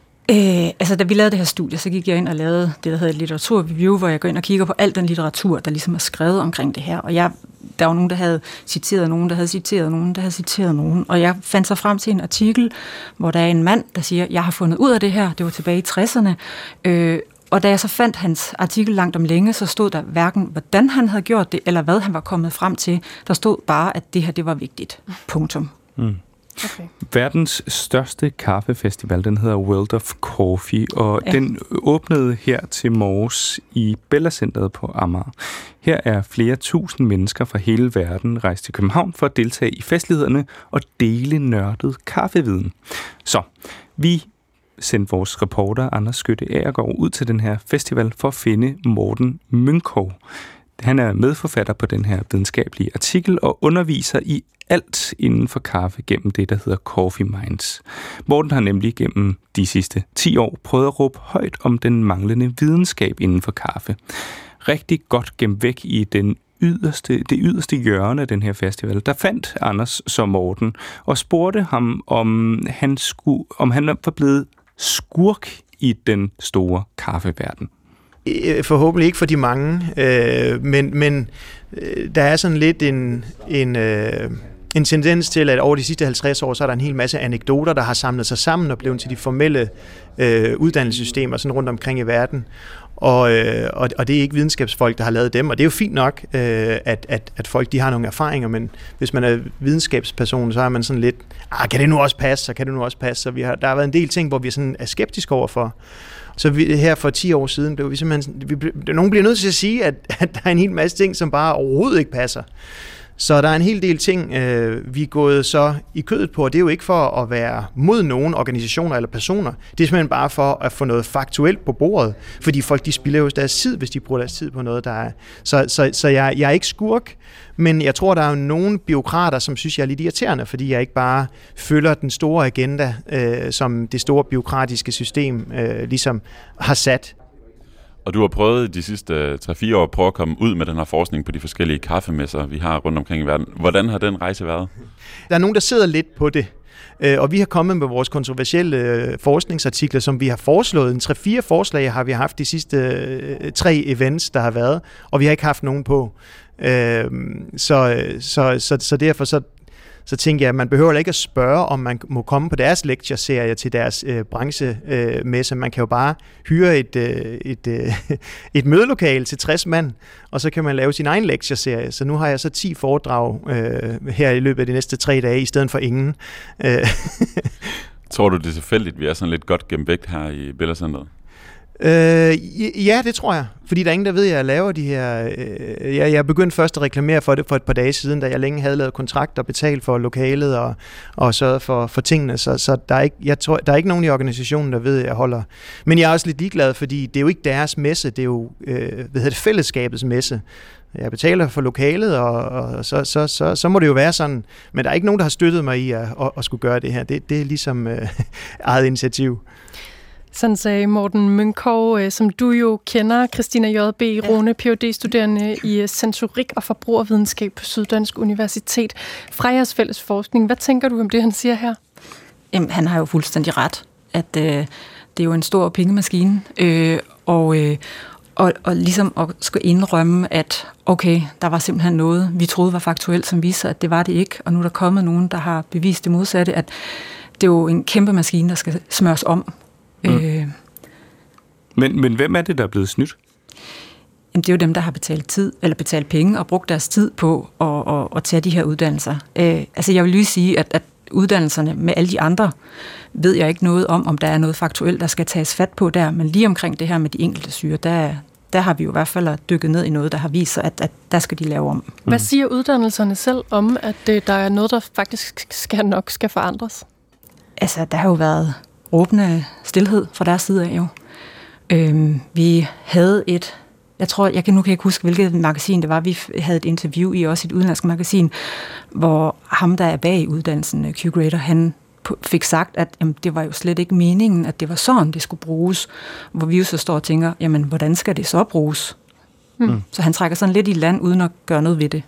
Øh, altså, da vi lavede det her studie, så gik jeg ind og lavede det, der hedder et litteraturreview, hvor jeg går ind og kigger på al den litteratur, der ligesom er skrevet omkring det her. Og jeg, der var nogen, der havde citeret nogen, der havde citeret nogen, der havde citeret nogen. Og jeg fandt så frem til en artikel, hvor der er en mand, der siger, jeg har fundet ud af det her. Det var tilbage i tresserne. Øh, og da jeg så fandt hans artikel langt om længe, så stod der hverken, hvordan han havde gjort det, eller hvad han var kommet frem til. Der stod bare, at det her, det var vigtigt. Punktum. Mm. Okay. Verdens største kaffefestival, den hedder World of Coffee, og ja. den åbnede her til morges i Bella Centeret på Amager. Her er flere tusind mennesker fra hele verden rejst til København for at deltage i festlighederne og dele nørdet kaffeviden. Så vi sendte vores reporter Anders Skytte Agergaard ud til den her festival for at finde Morten Münchow. Han er medforfatter på den her videnskabelige artikel og underviser i alt inden for kaffe gennem det, der hedder Coffee Minds. Morten har nemlig gennem de sidste ti år prøvet at råbe højt om den manglende videnskab inden for kaffe. Rigtig godt gemt væk i den yderste, det yderste hjørne af den her festival, der fandt Anders som Morten og spurgte ham, om han, skulle, om han var blevet skurk i den store kaffeverden. Forhåbentlig ikke for de mange, øh, men, men øh, der er sådan lidt en, en, øh, en tendens til, at over de sidste halvtreds år, så er der en hel masse anekdoter, der har samlet sig sammen og blevet til de formelle øh, uddannelsessystemer sådan rundt omkring i verden. Og, øh, og, og det er ikke videnskabsfolk, der har lavet dem, og det er jo fint nok, øh, at, at, at folk de har nogle erfaringer, men hvis man er videnskabsperson, så er man sådan lidt, ah, kan det nu også passe, så kan det nu også passe, så vi har, der har været en del ting, hvor vi sådan er skeptiske overfor. Så vi, her for ti år siden blev vi simpelthen, vi blev, nogen bliver nødt til at sige, at, at der er en hel masse ting, som bare overhovedet ikke passer. Så der er en hel del ting, øh, vi er gået så i kødet på, og det er jo ikke for at være mod nogen organisationer eller personer. Det er simpelthen bare for at få noget faktuelt på bordet, fordi folk de spilder jo deres tid, hvis de bruger deres tid på noget, der er. Så, så, så jeg, jeg er ikke skurk, men jeg tror, der er nogle bureaukrater, som synes, jeg er lidt irriterende, fordi jeg ikke bare følger den store agenda, øh, som det store bureaukratiske system øh, ligesom har sat. Og du har prøvet de sidste tre fire år at prøve at komme ud med den her forskning på de forskellige kaffemesser, vi har rundt omkring i verden. Hvordan har den rejse været? Der er nogen, der sidder lidt på det, og vi har kommet med vores kontroversielle forskningsartikler, som vi har foreslået. En tre fire forslag har vi haft de sidste tre events, der har været, og vi har ikke haft nogen på. Så, så, så, så derfor så så tænker jeg, at man behøver ikke at spørge, om man må komme på deres lekturserie til deres øh, branchemesse. Øh, man kan jo bare hyre et, øh, et, øh, et mødelokale til tres mand, og så kan man lave sin egen lekturserie. Så nu har jeg så ti foredrag øh, her i løbet af de næste tre dage, i stedet for ingen. Tror du, det er tilfældigt, vi er sådan lidt godt gemt væk her i Bella Centeret? Øh, ja, det tror jeg. Fordi der er ingen, der ved, at jeg laver de her... Øh, jeg, jeg begyndte først at reklamere for det for et par dage siden, da jeg længe havde lavet kontrakt og betalt for lokalet og, og sørget for, for tingene. Så, så der, er ikke, jeg tror, der er ikke nogen i organisationen, der ved, at jeg holder... Men jeg er også lidt ligeglad, fordi det er jo ikke deres messe, det er jo øh, hvad hedder det, fællesskabets messe. Jeg betaler for lokalet, og, og så, så, så, så må det jo være sådan. Men der er ikke nogen, der har støttet mig i at, at, at skulle gøre det her. Det, det er ligesom øh, eget initiativ. Sådan sagde Morten Münchow, som du jo kender, Christina J B. Rune, P H D-studerende i sensorik og forbrugervidenskab på Syddansk Universitet. Fra jeres fælles forskning, hvad tænker du om det, han siger her? Jamen, han har jo fuldstændig ret, at øh, det er jo en stor pengemaskine, øh, og, øh, og, og ligesom at skulle indrømme, at okay, der var simpelthen noget, vi troede var faktuelt, som viser, at det var det ikke, og nu er der kommet nogen, der har bevist det modsatte, at det er jo en kæmpe maskine, der skal smøres om. Mm. Øh, men, men hvem er det, der er blevet snydt? Jamen, det er jo dem, der har betalt tid, eller betalt penge, og brugt deres tid på at, at, at tage de her uddannelser. Øh, altså, jeg vil lige sige, at, at uddannelserne med alle de andre, ved jeg ikke noget om, om der er noget faktuelt, der skal tages fat på der, men lige omkring det her med de enkelte syre, der, der har vi jo i hvert fald dykket ned i noget, der har vist sig, at, at der skal de lave om. Hvad siger uddannelserne selv om, at der er noget, der faktisk skal nok skal forandres? Altså, der har jo været råbende stilhed fra deres side af jo. Øhm, vi havde et, jeg tror, jeg kan nu kan jeg ikke huske, hvilket magasin det var, vi havde et interview i, også et udenlandsk magasin, hvor ham, der er bag uddannelsen, Q-Grader, han fik sagt, at jamen, det var jo slet ikke meningen, at det var sådan, det skulle bruges. Hvor vi jo så står og tænker, jamen, hvordan skal det så bruges? Mm. Så han trækker sådan lidt i land, uden at gøre noget ved det.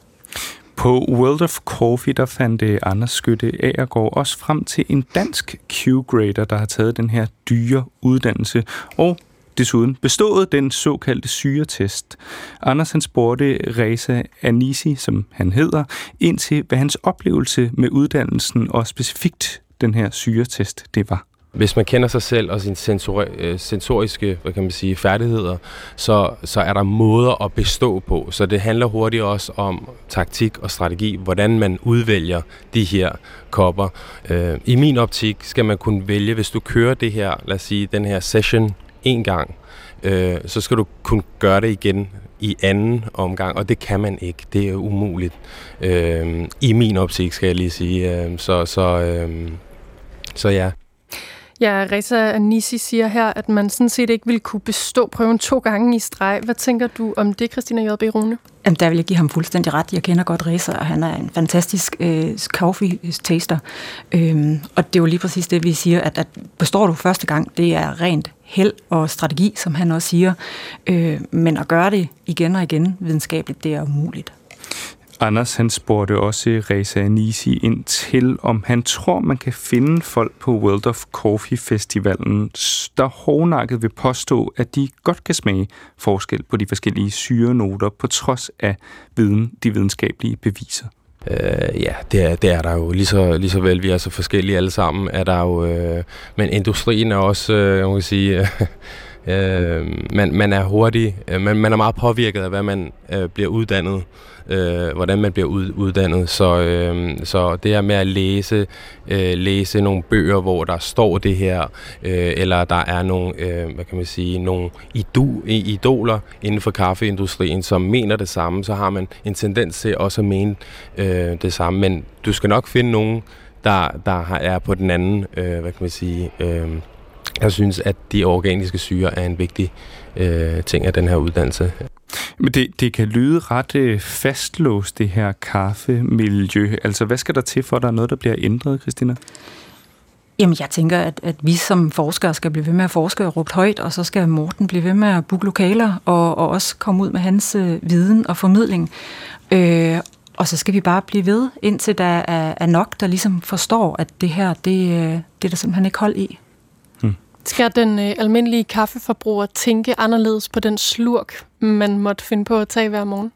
På World of Coffee, der fandt Anders Skytte Agergaard også frem til en dansk Q-Grader, der har taget den her dyre uddannelse, og desuden bestået den såkaldte syretest. Anders han spurgte Reza Anisi, som han hedder, ind til, hvad hans oplevelse med uddannelsen og specifikt den her syretest, det var. Hvis man kender sig selv og sine sensori- sensoriske, hvad kan man sige, færdigheder, så, så er der måder at bestå på. Så det handler hurtigt også om taktik og strategi, hvordan man udvælger de her kopper. Øh, I min optik skal man kunne vælge, hvis du kører det her, lad os sige, den her session en gang, øh, så skal du kunne gøre det igen i anden omgang, og det kan man ikke. Det er umuligt. Øh, I min optik, skal jeg lige sige. Øh, så, så, øh, så ja. Ja, Reza Anisi siger her, at man sådan set ikke ville kunne bestå prøven to gange i streg. Hvad tænker du om det, Christina J B. Rune? Jamen, der vil jeg give ham fuldstændig ret. Jeg kender godt Reza, og han er en fantastisk øh, coffee-taster. Øhm, og det er jo lige præcis det, vi siger, at, at består du første gang, det er rent held og strategi, som han også siger. Øh, men at gøre det igen og igen videnskabeligt, det er umuligt. Anders han spurgte også Reza Anisi ind til, om han tror, man kan finde folk på World of Coffee Festivalen, der hårdnakket vil påstå, at de godt kan smage forskel på de forskellige syrenoter, på trods af viden, de videnskabelige beviser. Øh, ja, det er, det er der jo. Lige så, lige så vel, vi er så forskellige alle sammen, er der jo... Øh, men industrien er også, øh, jeg må sige... Øh, Øh, man, man er hurtig, øh, man, man er meget påvirket af, hvad man øh, bliver uddannet, øh, hvordan man bliver ud, uddannet. Så, øh, så det her med at læse, øh, læse nogle bøger, hvor der står det her, øh, eller der er nogle, øh, hvad kan man sige, nogle idu, idoler inden for kaffeindustrien, som mener det samme, så har man en tendens til også at mene øh, det samme. Men du skal nok finde nogen, der, der er på den anden, øh, hvad kan man sige... Øh, Jeg synes, at de organiske syrer er en vigtig øh, ting af den her uddannelse. Men det, det kan lyde ret øh, fastlåst, det her kaffemiljø. Altså, hvad skal der til, for at der er noget, der bliver ændret, Christina? Jamen, jeg tænker, at, at vi som forskere skal blive ved med at forske og råbe højt, og så skal Morten blive ved med at booke lokaler, og, og også komme ud med hans øh, viden og formidling. Øh, og så skal vi bare blive ved, indtil der er, er nok, der ligesom forstår, at det her, det, øh, det er der simpelthen ikke hold i. Skal den øh, almindelige kaffeforbruger tænke anderledes på den slurk, man måtte finde på at tage hver morgen?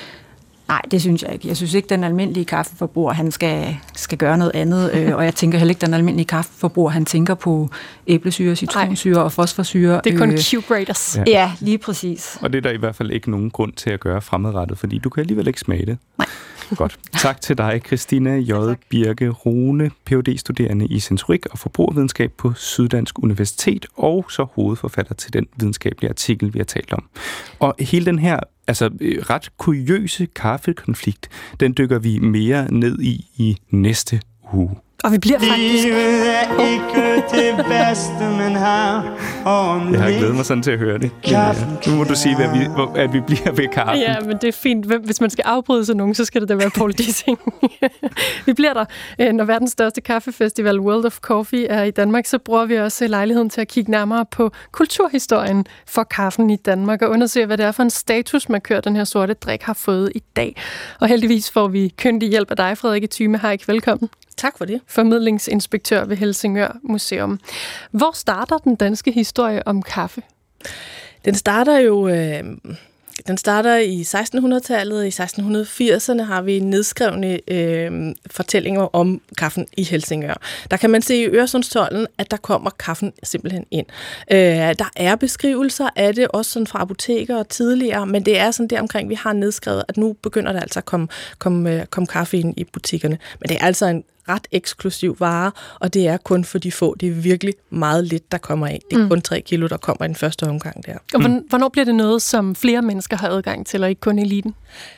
Nej, det synes jeg ikke. Jeg synes ikke, den almindelige kaffeforbruger, han skal, skal gøre noget andet. Øh, og jeg tænker heller ikke, den almindelige kaffeforbruger, han tænker på æblesyre, citronsyre og fosforsyre. Det er kun øh, Q-graders. Ja. ja, lige præcis. Og det er der i hvert fald ikke nogen grund til at gøre fremadrettet, fordi du kan alligevel ikke smage det. Nej. Godt. Tak til dig, Christina J. Birke Rune, P H D-studerende i sensorik og forbrugervidenskab på Syddansk Universitet, og så hovedforfatter til den videnskabelige artikel, vi har talt om. Og hele den her altså, ret kuriøse kaffekonflikt, den dykker vi mere ned i i næste uge. Og vi bliver faktisk... Livet er ikke det bedste, men her om Jeg har glædet mig sådan til at høre det. Men, ja, nu må du sige, at vi, at vi bliver ved kaffen. Ja, men det er fint. Hvis man skal afbryde sig nogen, så skal det da være Paul Dissing. Vi bliver der. Når verdens største kaffefestival, World of Coffee, er i Danmark, så bruger vi også lejligheden til at kigge nærmere på kulturhistorien for kaffen i Danmark og undersøge, hvad det er for en statusmarkør, den her sorte drik har fået i dag. Og heldigvis får vi kyndig hjælp af dig, Frederikke Thyme. Hej, velkommen. Tak for det. Formidlingsinspektør ved Helsingør Museum. Hvor starter den danske historie om kaffe? Den starter jo... Øh Den starter i sekstenhundredetallet. I seksten firserne har vi nedskrevne øh, fortællinger om kaffen i Helsingør. Der kan man se i Øresundstolden, at der kommer kaffen simpelthen ind. Øh, der er beskrivelser af det, også sådan fra apoteker og tidligere, men det er sådan der omkring, vi har nedskrevet, at nu begynder der altså at komme, komme, komme kaffe ind i butikkerne. Men det er altså en ret eksklusiv vare, og det er kun for de få. Det er virkelig meget lidt, der kommer ind. Det er mm. kun tre kilo, der kommer i den første omgang der. Og mm. hvornår bliver det noget, som flere mennesker har adgang til, og ikke kun eliten?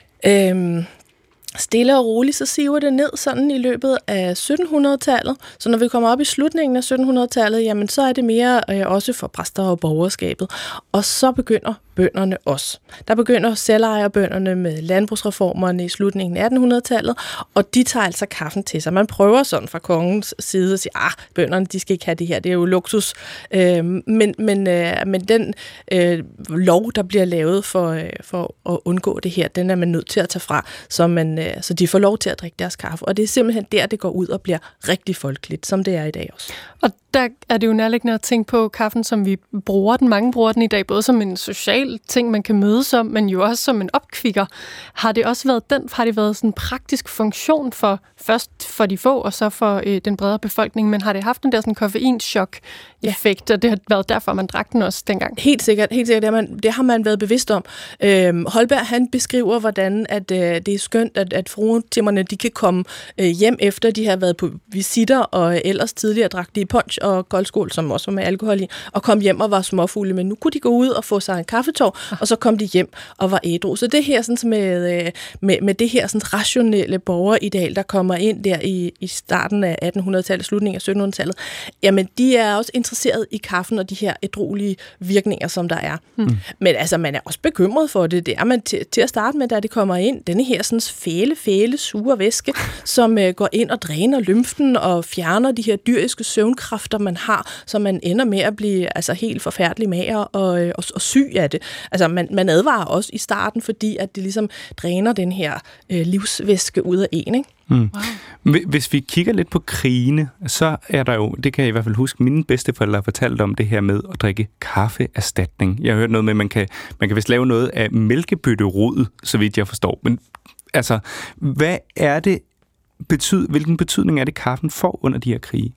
Øhm, stille og roligt, så siver det ned sådan i løbet af syttenhundredetallet. Så når vi kommer op i slutningen af syttenhundredetallet, jamen så er det mere øh, også for præster og borgerskabet. Og så begynder bønderne også. Der begynder selvejerbønderne med landbrugsreformerne i slutningen af attenhundredetallet, og de tager altså kaffen til sig. Man prøver sådan fra kongens side at sige, ah, bønderne, de skal ikke have det her, det er jo luksus. Øh, men, men, øh, men den øh, lov, der bliver lavet for, øh, for at undgå det her, den er man nødt til at tage fra, så, man, øh, så de får lov til at drikke deres kaffe. Og det er simpelthen der, det går ud og bliver rigtig folkeligt, som det er i dag også. Og der er det jo nærliggende at tænke på kaffen, som vi bruger den. Mange bruger den i dag, både som en social ting, man kan mødes om, men jo også som en opkvikker. Har det også været den, har det været sådan en praktisk funktion for først for de få, og så for øh, den bredere befolkning, men har det haft den der sådan koffeinchok-effekt, ja. Og det har været derfor, man drak den også dengang? Helt sikkert, helt sikkert. Det har man, det har man været bevidst om. Øhm, Holberg, han beskriver, hvordan at, øh, det er skønt, at, at fruentimmerne, de kan komme øh, hjem efter, de har været på visitter, og ellers tidligere drak de punch og koldskål, som også var med alkohol i, og kom hjem og var småfugle, men nu kunne de gå ud og få sig en kaffetår, og så kom de hjem og var ædru. Så det her sådan med, med, med det her sådan rationelle borgerideal, der kommer ind der i, i starten af attenhundredetallet, slutningen af syttenhundredetallet, jamen de er også interesseret i kaffen og de her ædruelige virkninger, som der er. Mm. Men altså, man er også bekymret for det. Det er man til, til at starte med, da det kommer ind. Denne her sådan fæle, fæle, sure væske, som uh, går ind og dræner lymfen og fjerner de her dyriske søvnkræfter, man har, så man ender med at blive altså helt forfærdelig mager og, og, og syg af det. Altså, man, man advarer også i starten, fordi at det ligesom dræner den her øh, livsvæske ud af en, ikke? Mm. Wow. Hvis vi kigger lidt på krigene, så er der jo, det kan jeg i hvert fald huske, mine bedsteforældre har fortalt om det her med at drikke kaffeerstatning. Jeg har hørt noget med, at man kan, man kan vist lave noget af mælkebøtterod, så vidt jeg forstår. Men altså, hvad er det, betyd, hvilken betydning er det, kaffen får under de her krige?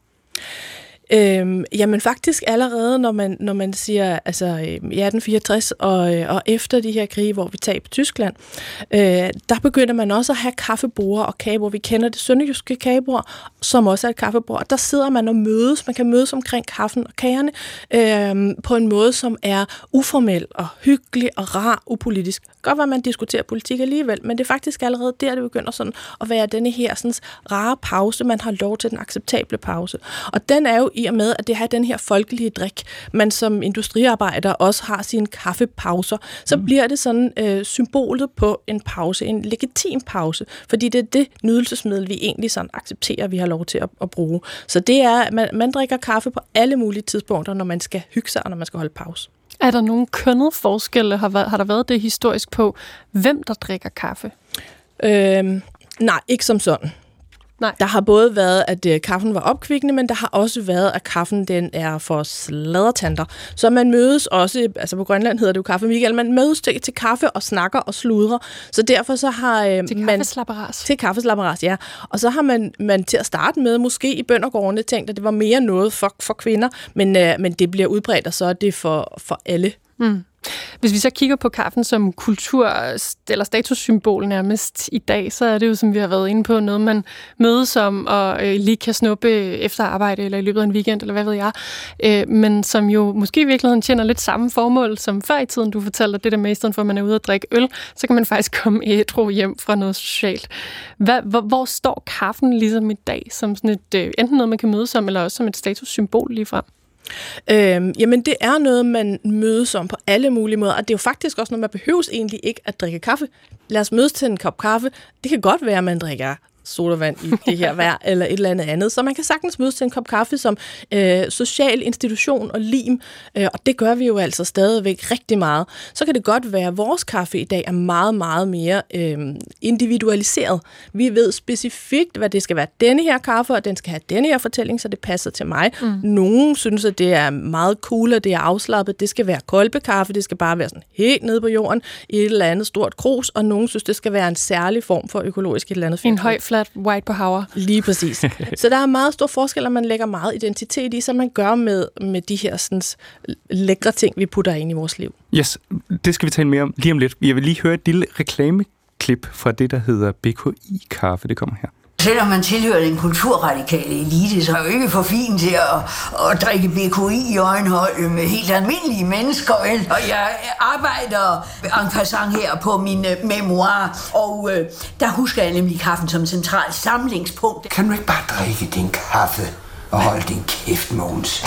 Øhm, jamen faktisk allerede, når man, når man siger altså, i atten fireogtres og, og efter de her krige, hvor vi taber Tyskland, øh, der begynder man også at have kaffebord og kagebord. Vi kender det sønderjyske kagebord, som også er et kaffebord. Der sidder man og mødes. Man kan mødes omkring kaffen og kagerne øh, på en måde, som er uformel og hyggelig og rar, upolitisk. Godt var man diskuterer politik alligevel, men det er faktisk allerede der, det begynder sådan at være denne her sådan, rare pause. Man har lov til den acceptable pause. Og den er jo i og med, at det har den her folkelige drik, man som industriarbejder også har sine kaffepauser, så mm. bliver det sådan øh, symbolet på en pause, en legitim pause, fordi det er det nydelsesmiddel, vi egentlig sådan accepterer, vi har lov til at, at bruge. Så det er, man, man drikker kaffe på alle mulige tidspunkter, når man skal hygge sig, og når man skal holde pause. Er der nogle kønnede forskelle, har, har der været det historisk på, hvem der drikker kaffe? Øhm, nej, ikke som sådan. Nej. Der har både været, at øh, kaffen var opkvikkende, men der har også været, at kaffen den er for sladdertanter. Så man mødes også, altså på Grønland hedder det jo kaffe, Michael, man mødes til, til kaffe og snakker og sludrer. Så derfor så har øh, til man... kaffeslapperas. Til kaffeslapperas, ja. Og så har man, man til at starte med, måske i bøndergårdene, tænkt, at det var mere noget for, for kvinder, men, øh, men det bliver udbredt, og så er det for, for alle. Mm. Hvis vi så kigger på kaffen som kultur- eller statussymbol nærmest i dag, så er det jo, som vi har været inde på, noget man mødes om og øh, lige kan snuppe efter arbejde eller i løbet af en weekend, eller hvad ved jeg. Øh, men som jo måske i virkeligheden tjener lidt samme formål som før i tiden. Du fortalte det der med, i stedet for at man er ude at drikke øl, så kan man faktisk komme ædru hjem fra noget socialt. Hvad, hvor, hvor står kaffen ligesom i dag? Som sådan et, øh, enten noget, man kan mødes om, eller også som et statussymbol ligefrem? Øhm, jamen det er noget, man mødes om på alle mulige måder, og det er jo faktisk også noget, man behøves egentlig ikke at drikke kaffe. Lad os mødes til en kop kaffe. Det kan godt være, at man drikker sodavand i det her vejr, eller et eller andet andet. Så man kan sagtens mødes til en kop kaffe som øh, social institution og lim, øh, og det gør vi jo altså stadigvæk rigtig meget. Så kan det godt være, at vores kaffe i dag er meget, meget mere øh, individualiseret. Vi ved specifikt, hvad det skal være denne her kaffe, og den skal have denne her fortælling, så det passer til mig. Mm. Nogen synes, at det er meget cool, og det er afslappet. Det skal være kolbekaffe, det skal bare være sådan helt nede på jorden i et eller andet stort krus, og nogen synes, det skal være en særlig form for økologisk et eller andet. En høj, flat white på havre. Lige præcis. Så der er meget stor forskel, at man lægger meget identitet i, som man gør med, med de her sådan, lækre ting, vi putter ind i vores liv. Yes, det skal vi tale mere om lige om lidt. Jeg vil lige høre et lille reklameklip fra det, der hedder B K I-kaffe. Det kommer her. Selvom man tilhører den kulturradikale elite, så er jeg jo ikke for fin til at, at drikke B K I i øjenhold med helt almindelige mennesker, vel? Og jeg arbejder en passant her på min memoir, og øh, der husker jeg nemlig kaffen som centralt samlingspunkt. Kan du ikke bare drikke din kaffe og holde din kæft, Mogens?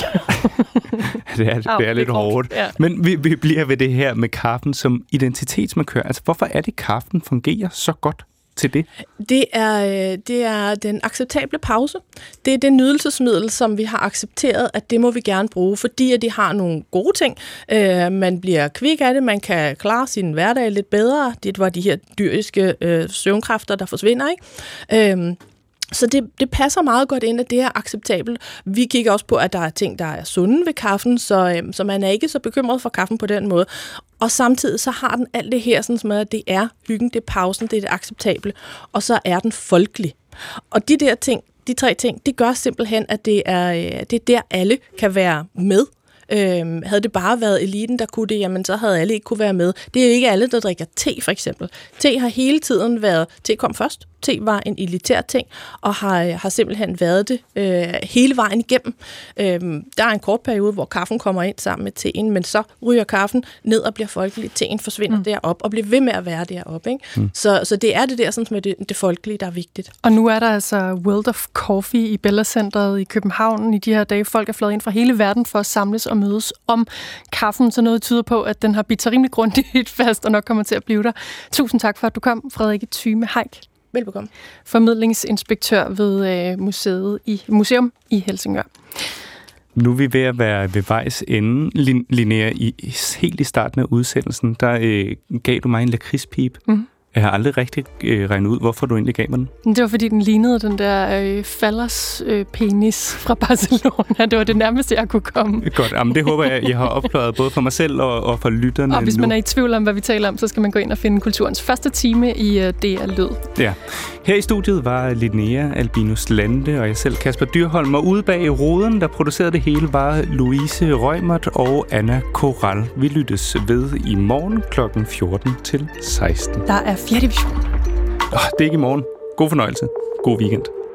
det er, det er lidt hårdt. Ja. Men vi, vi bliver ved det her med kaffen som identitetsmarkør. Altså, hvorfor er det, kaffen fungerer så godt til det? Det er, det er den acceptable pause. Det er det nydelsesmiddel, som vi har accepteret, at det må vi gerne bruge, fordi at de har nogle gode ting. Øh, man bliver kvik af det, man kan klare sin hverdag lidt bedre. Det var de her dyriske øh, søvnkræfter, der forsvinder, ikke? Øh, Så det, det passer meget godt ind, at det er acceptabelt. Vi kigger også på, at der er ting, der er sunde ved kaffen, så, øhm, så man er ikke så bekymret for kaffen på den måde. Og samtidig så har den alt det her, sådan med, at det er hyggen, det er pausen, det er det acceptable, og så er den folkelig. Og de der ting, de tre ting, det gør simpelthen, at det er, det er der, alle kan være med. Øhm, havde det bare været eliten, der kunne det, jamen så havde alle ikke kunne være med. Det er jo ikke alle, der drikker te, for eksempel. Te har hele tiden været, te kom først, te var en elitær ting, og har, har simpelthen været det øh, hele vejen igennem. Øhm, der er en kort periode, hvor kaffen kommer ind sammen med teen, men så ryger kaffen ned og bliver folkelig. Teen forsvinder mm. derop og bliver ved med at være deroppe. Ikke? Mm. Så, så det er det der sådan med det, det folkelige, der er vigtigt. Og nu er der altså World of Coffee i Bella Centeret i København i de her dage. Folk er fløjet ind fra hele verden for at samles og mødes om kaffen, så noget tyder på, at den har bidt sig rimelig grundigt fast og nok kommer til at blive der. Tusind tak for, at du kom, Frederikke Thyme Haik. Velbekomme. Formidlingsinspektør ved øh, museet i, Museum i Helsingør. Nu er vi ved at være ved vejs ende, Linnea. I, helt i starten af udsendelsen, der øh, gav du mig en lakridspip. Mm. Jeg har aldrig rigtig øh, regnet ud, hvorfor du egentlig gav mig den. Det var, fordi den lignede den der øh, fallers øh, penis fra Barcelona. Det var det nærmeste, jeg kunne komme. Godt, jamen det håber jeg, jeg har opklaret både for mig selv og, og for lytterne. Og hvis nu. man er i tvivl om, hvad vi taler om, så skal man gå ind og finde kulturens første time i øh, D R Lyd. Ja. Her i studiet var Linnea Albinus Lande og jeg selv, Kasper Dyrholm, og ude bag roden, der producerede det hele, var Louise Reumert og Anna Koral. Vi lyttes ved i morgen klokken fjorten til seksten. Der er fjerde division. Oh, det er ikke i morgen. God fornøjelse. God weekend.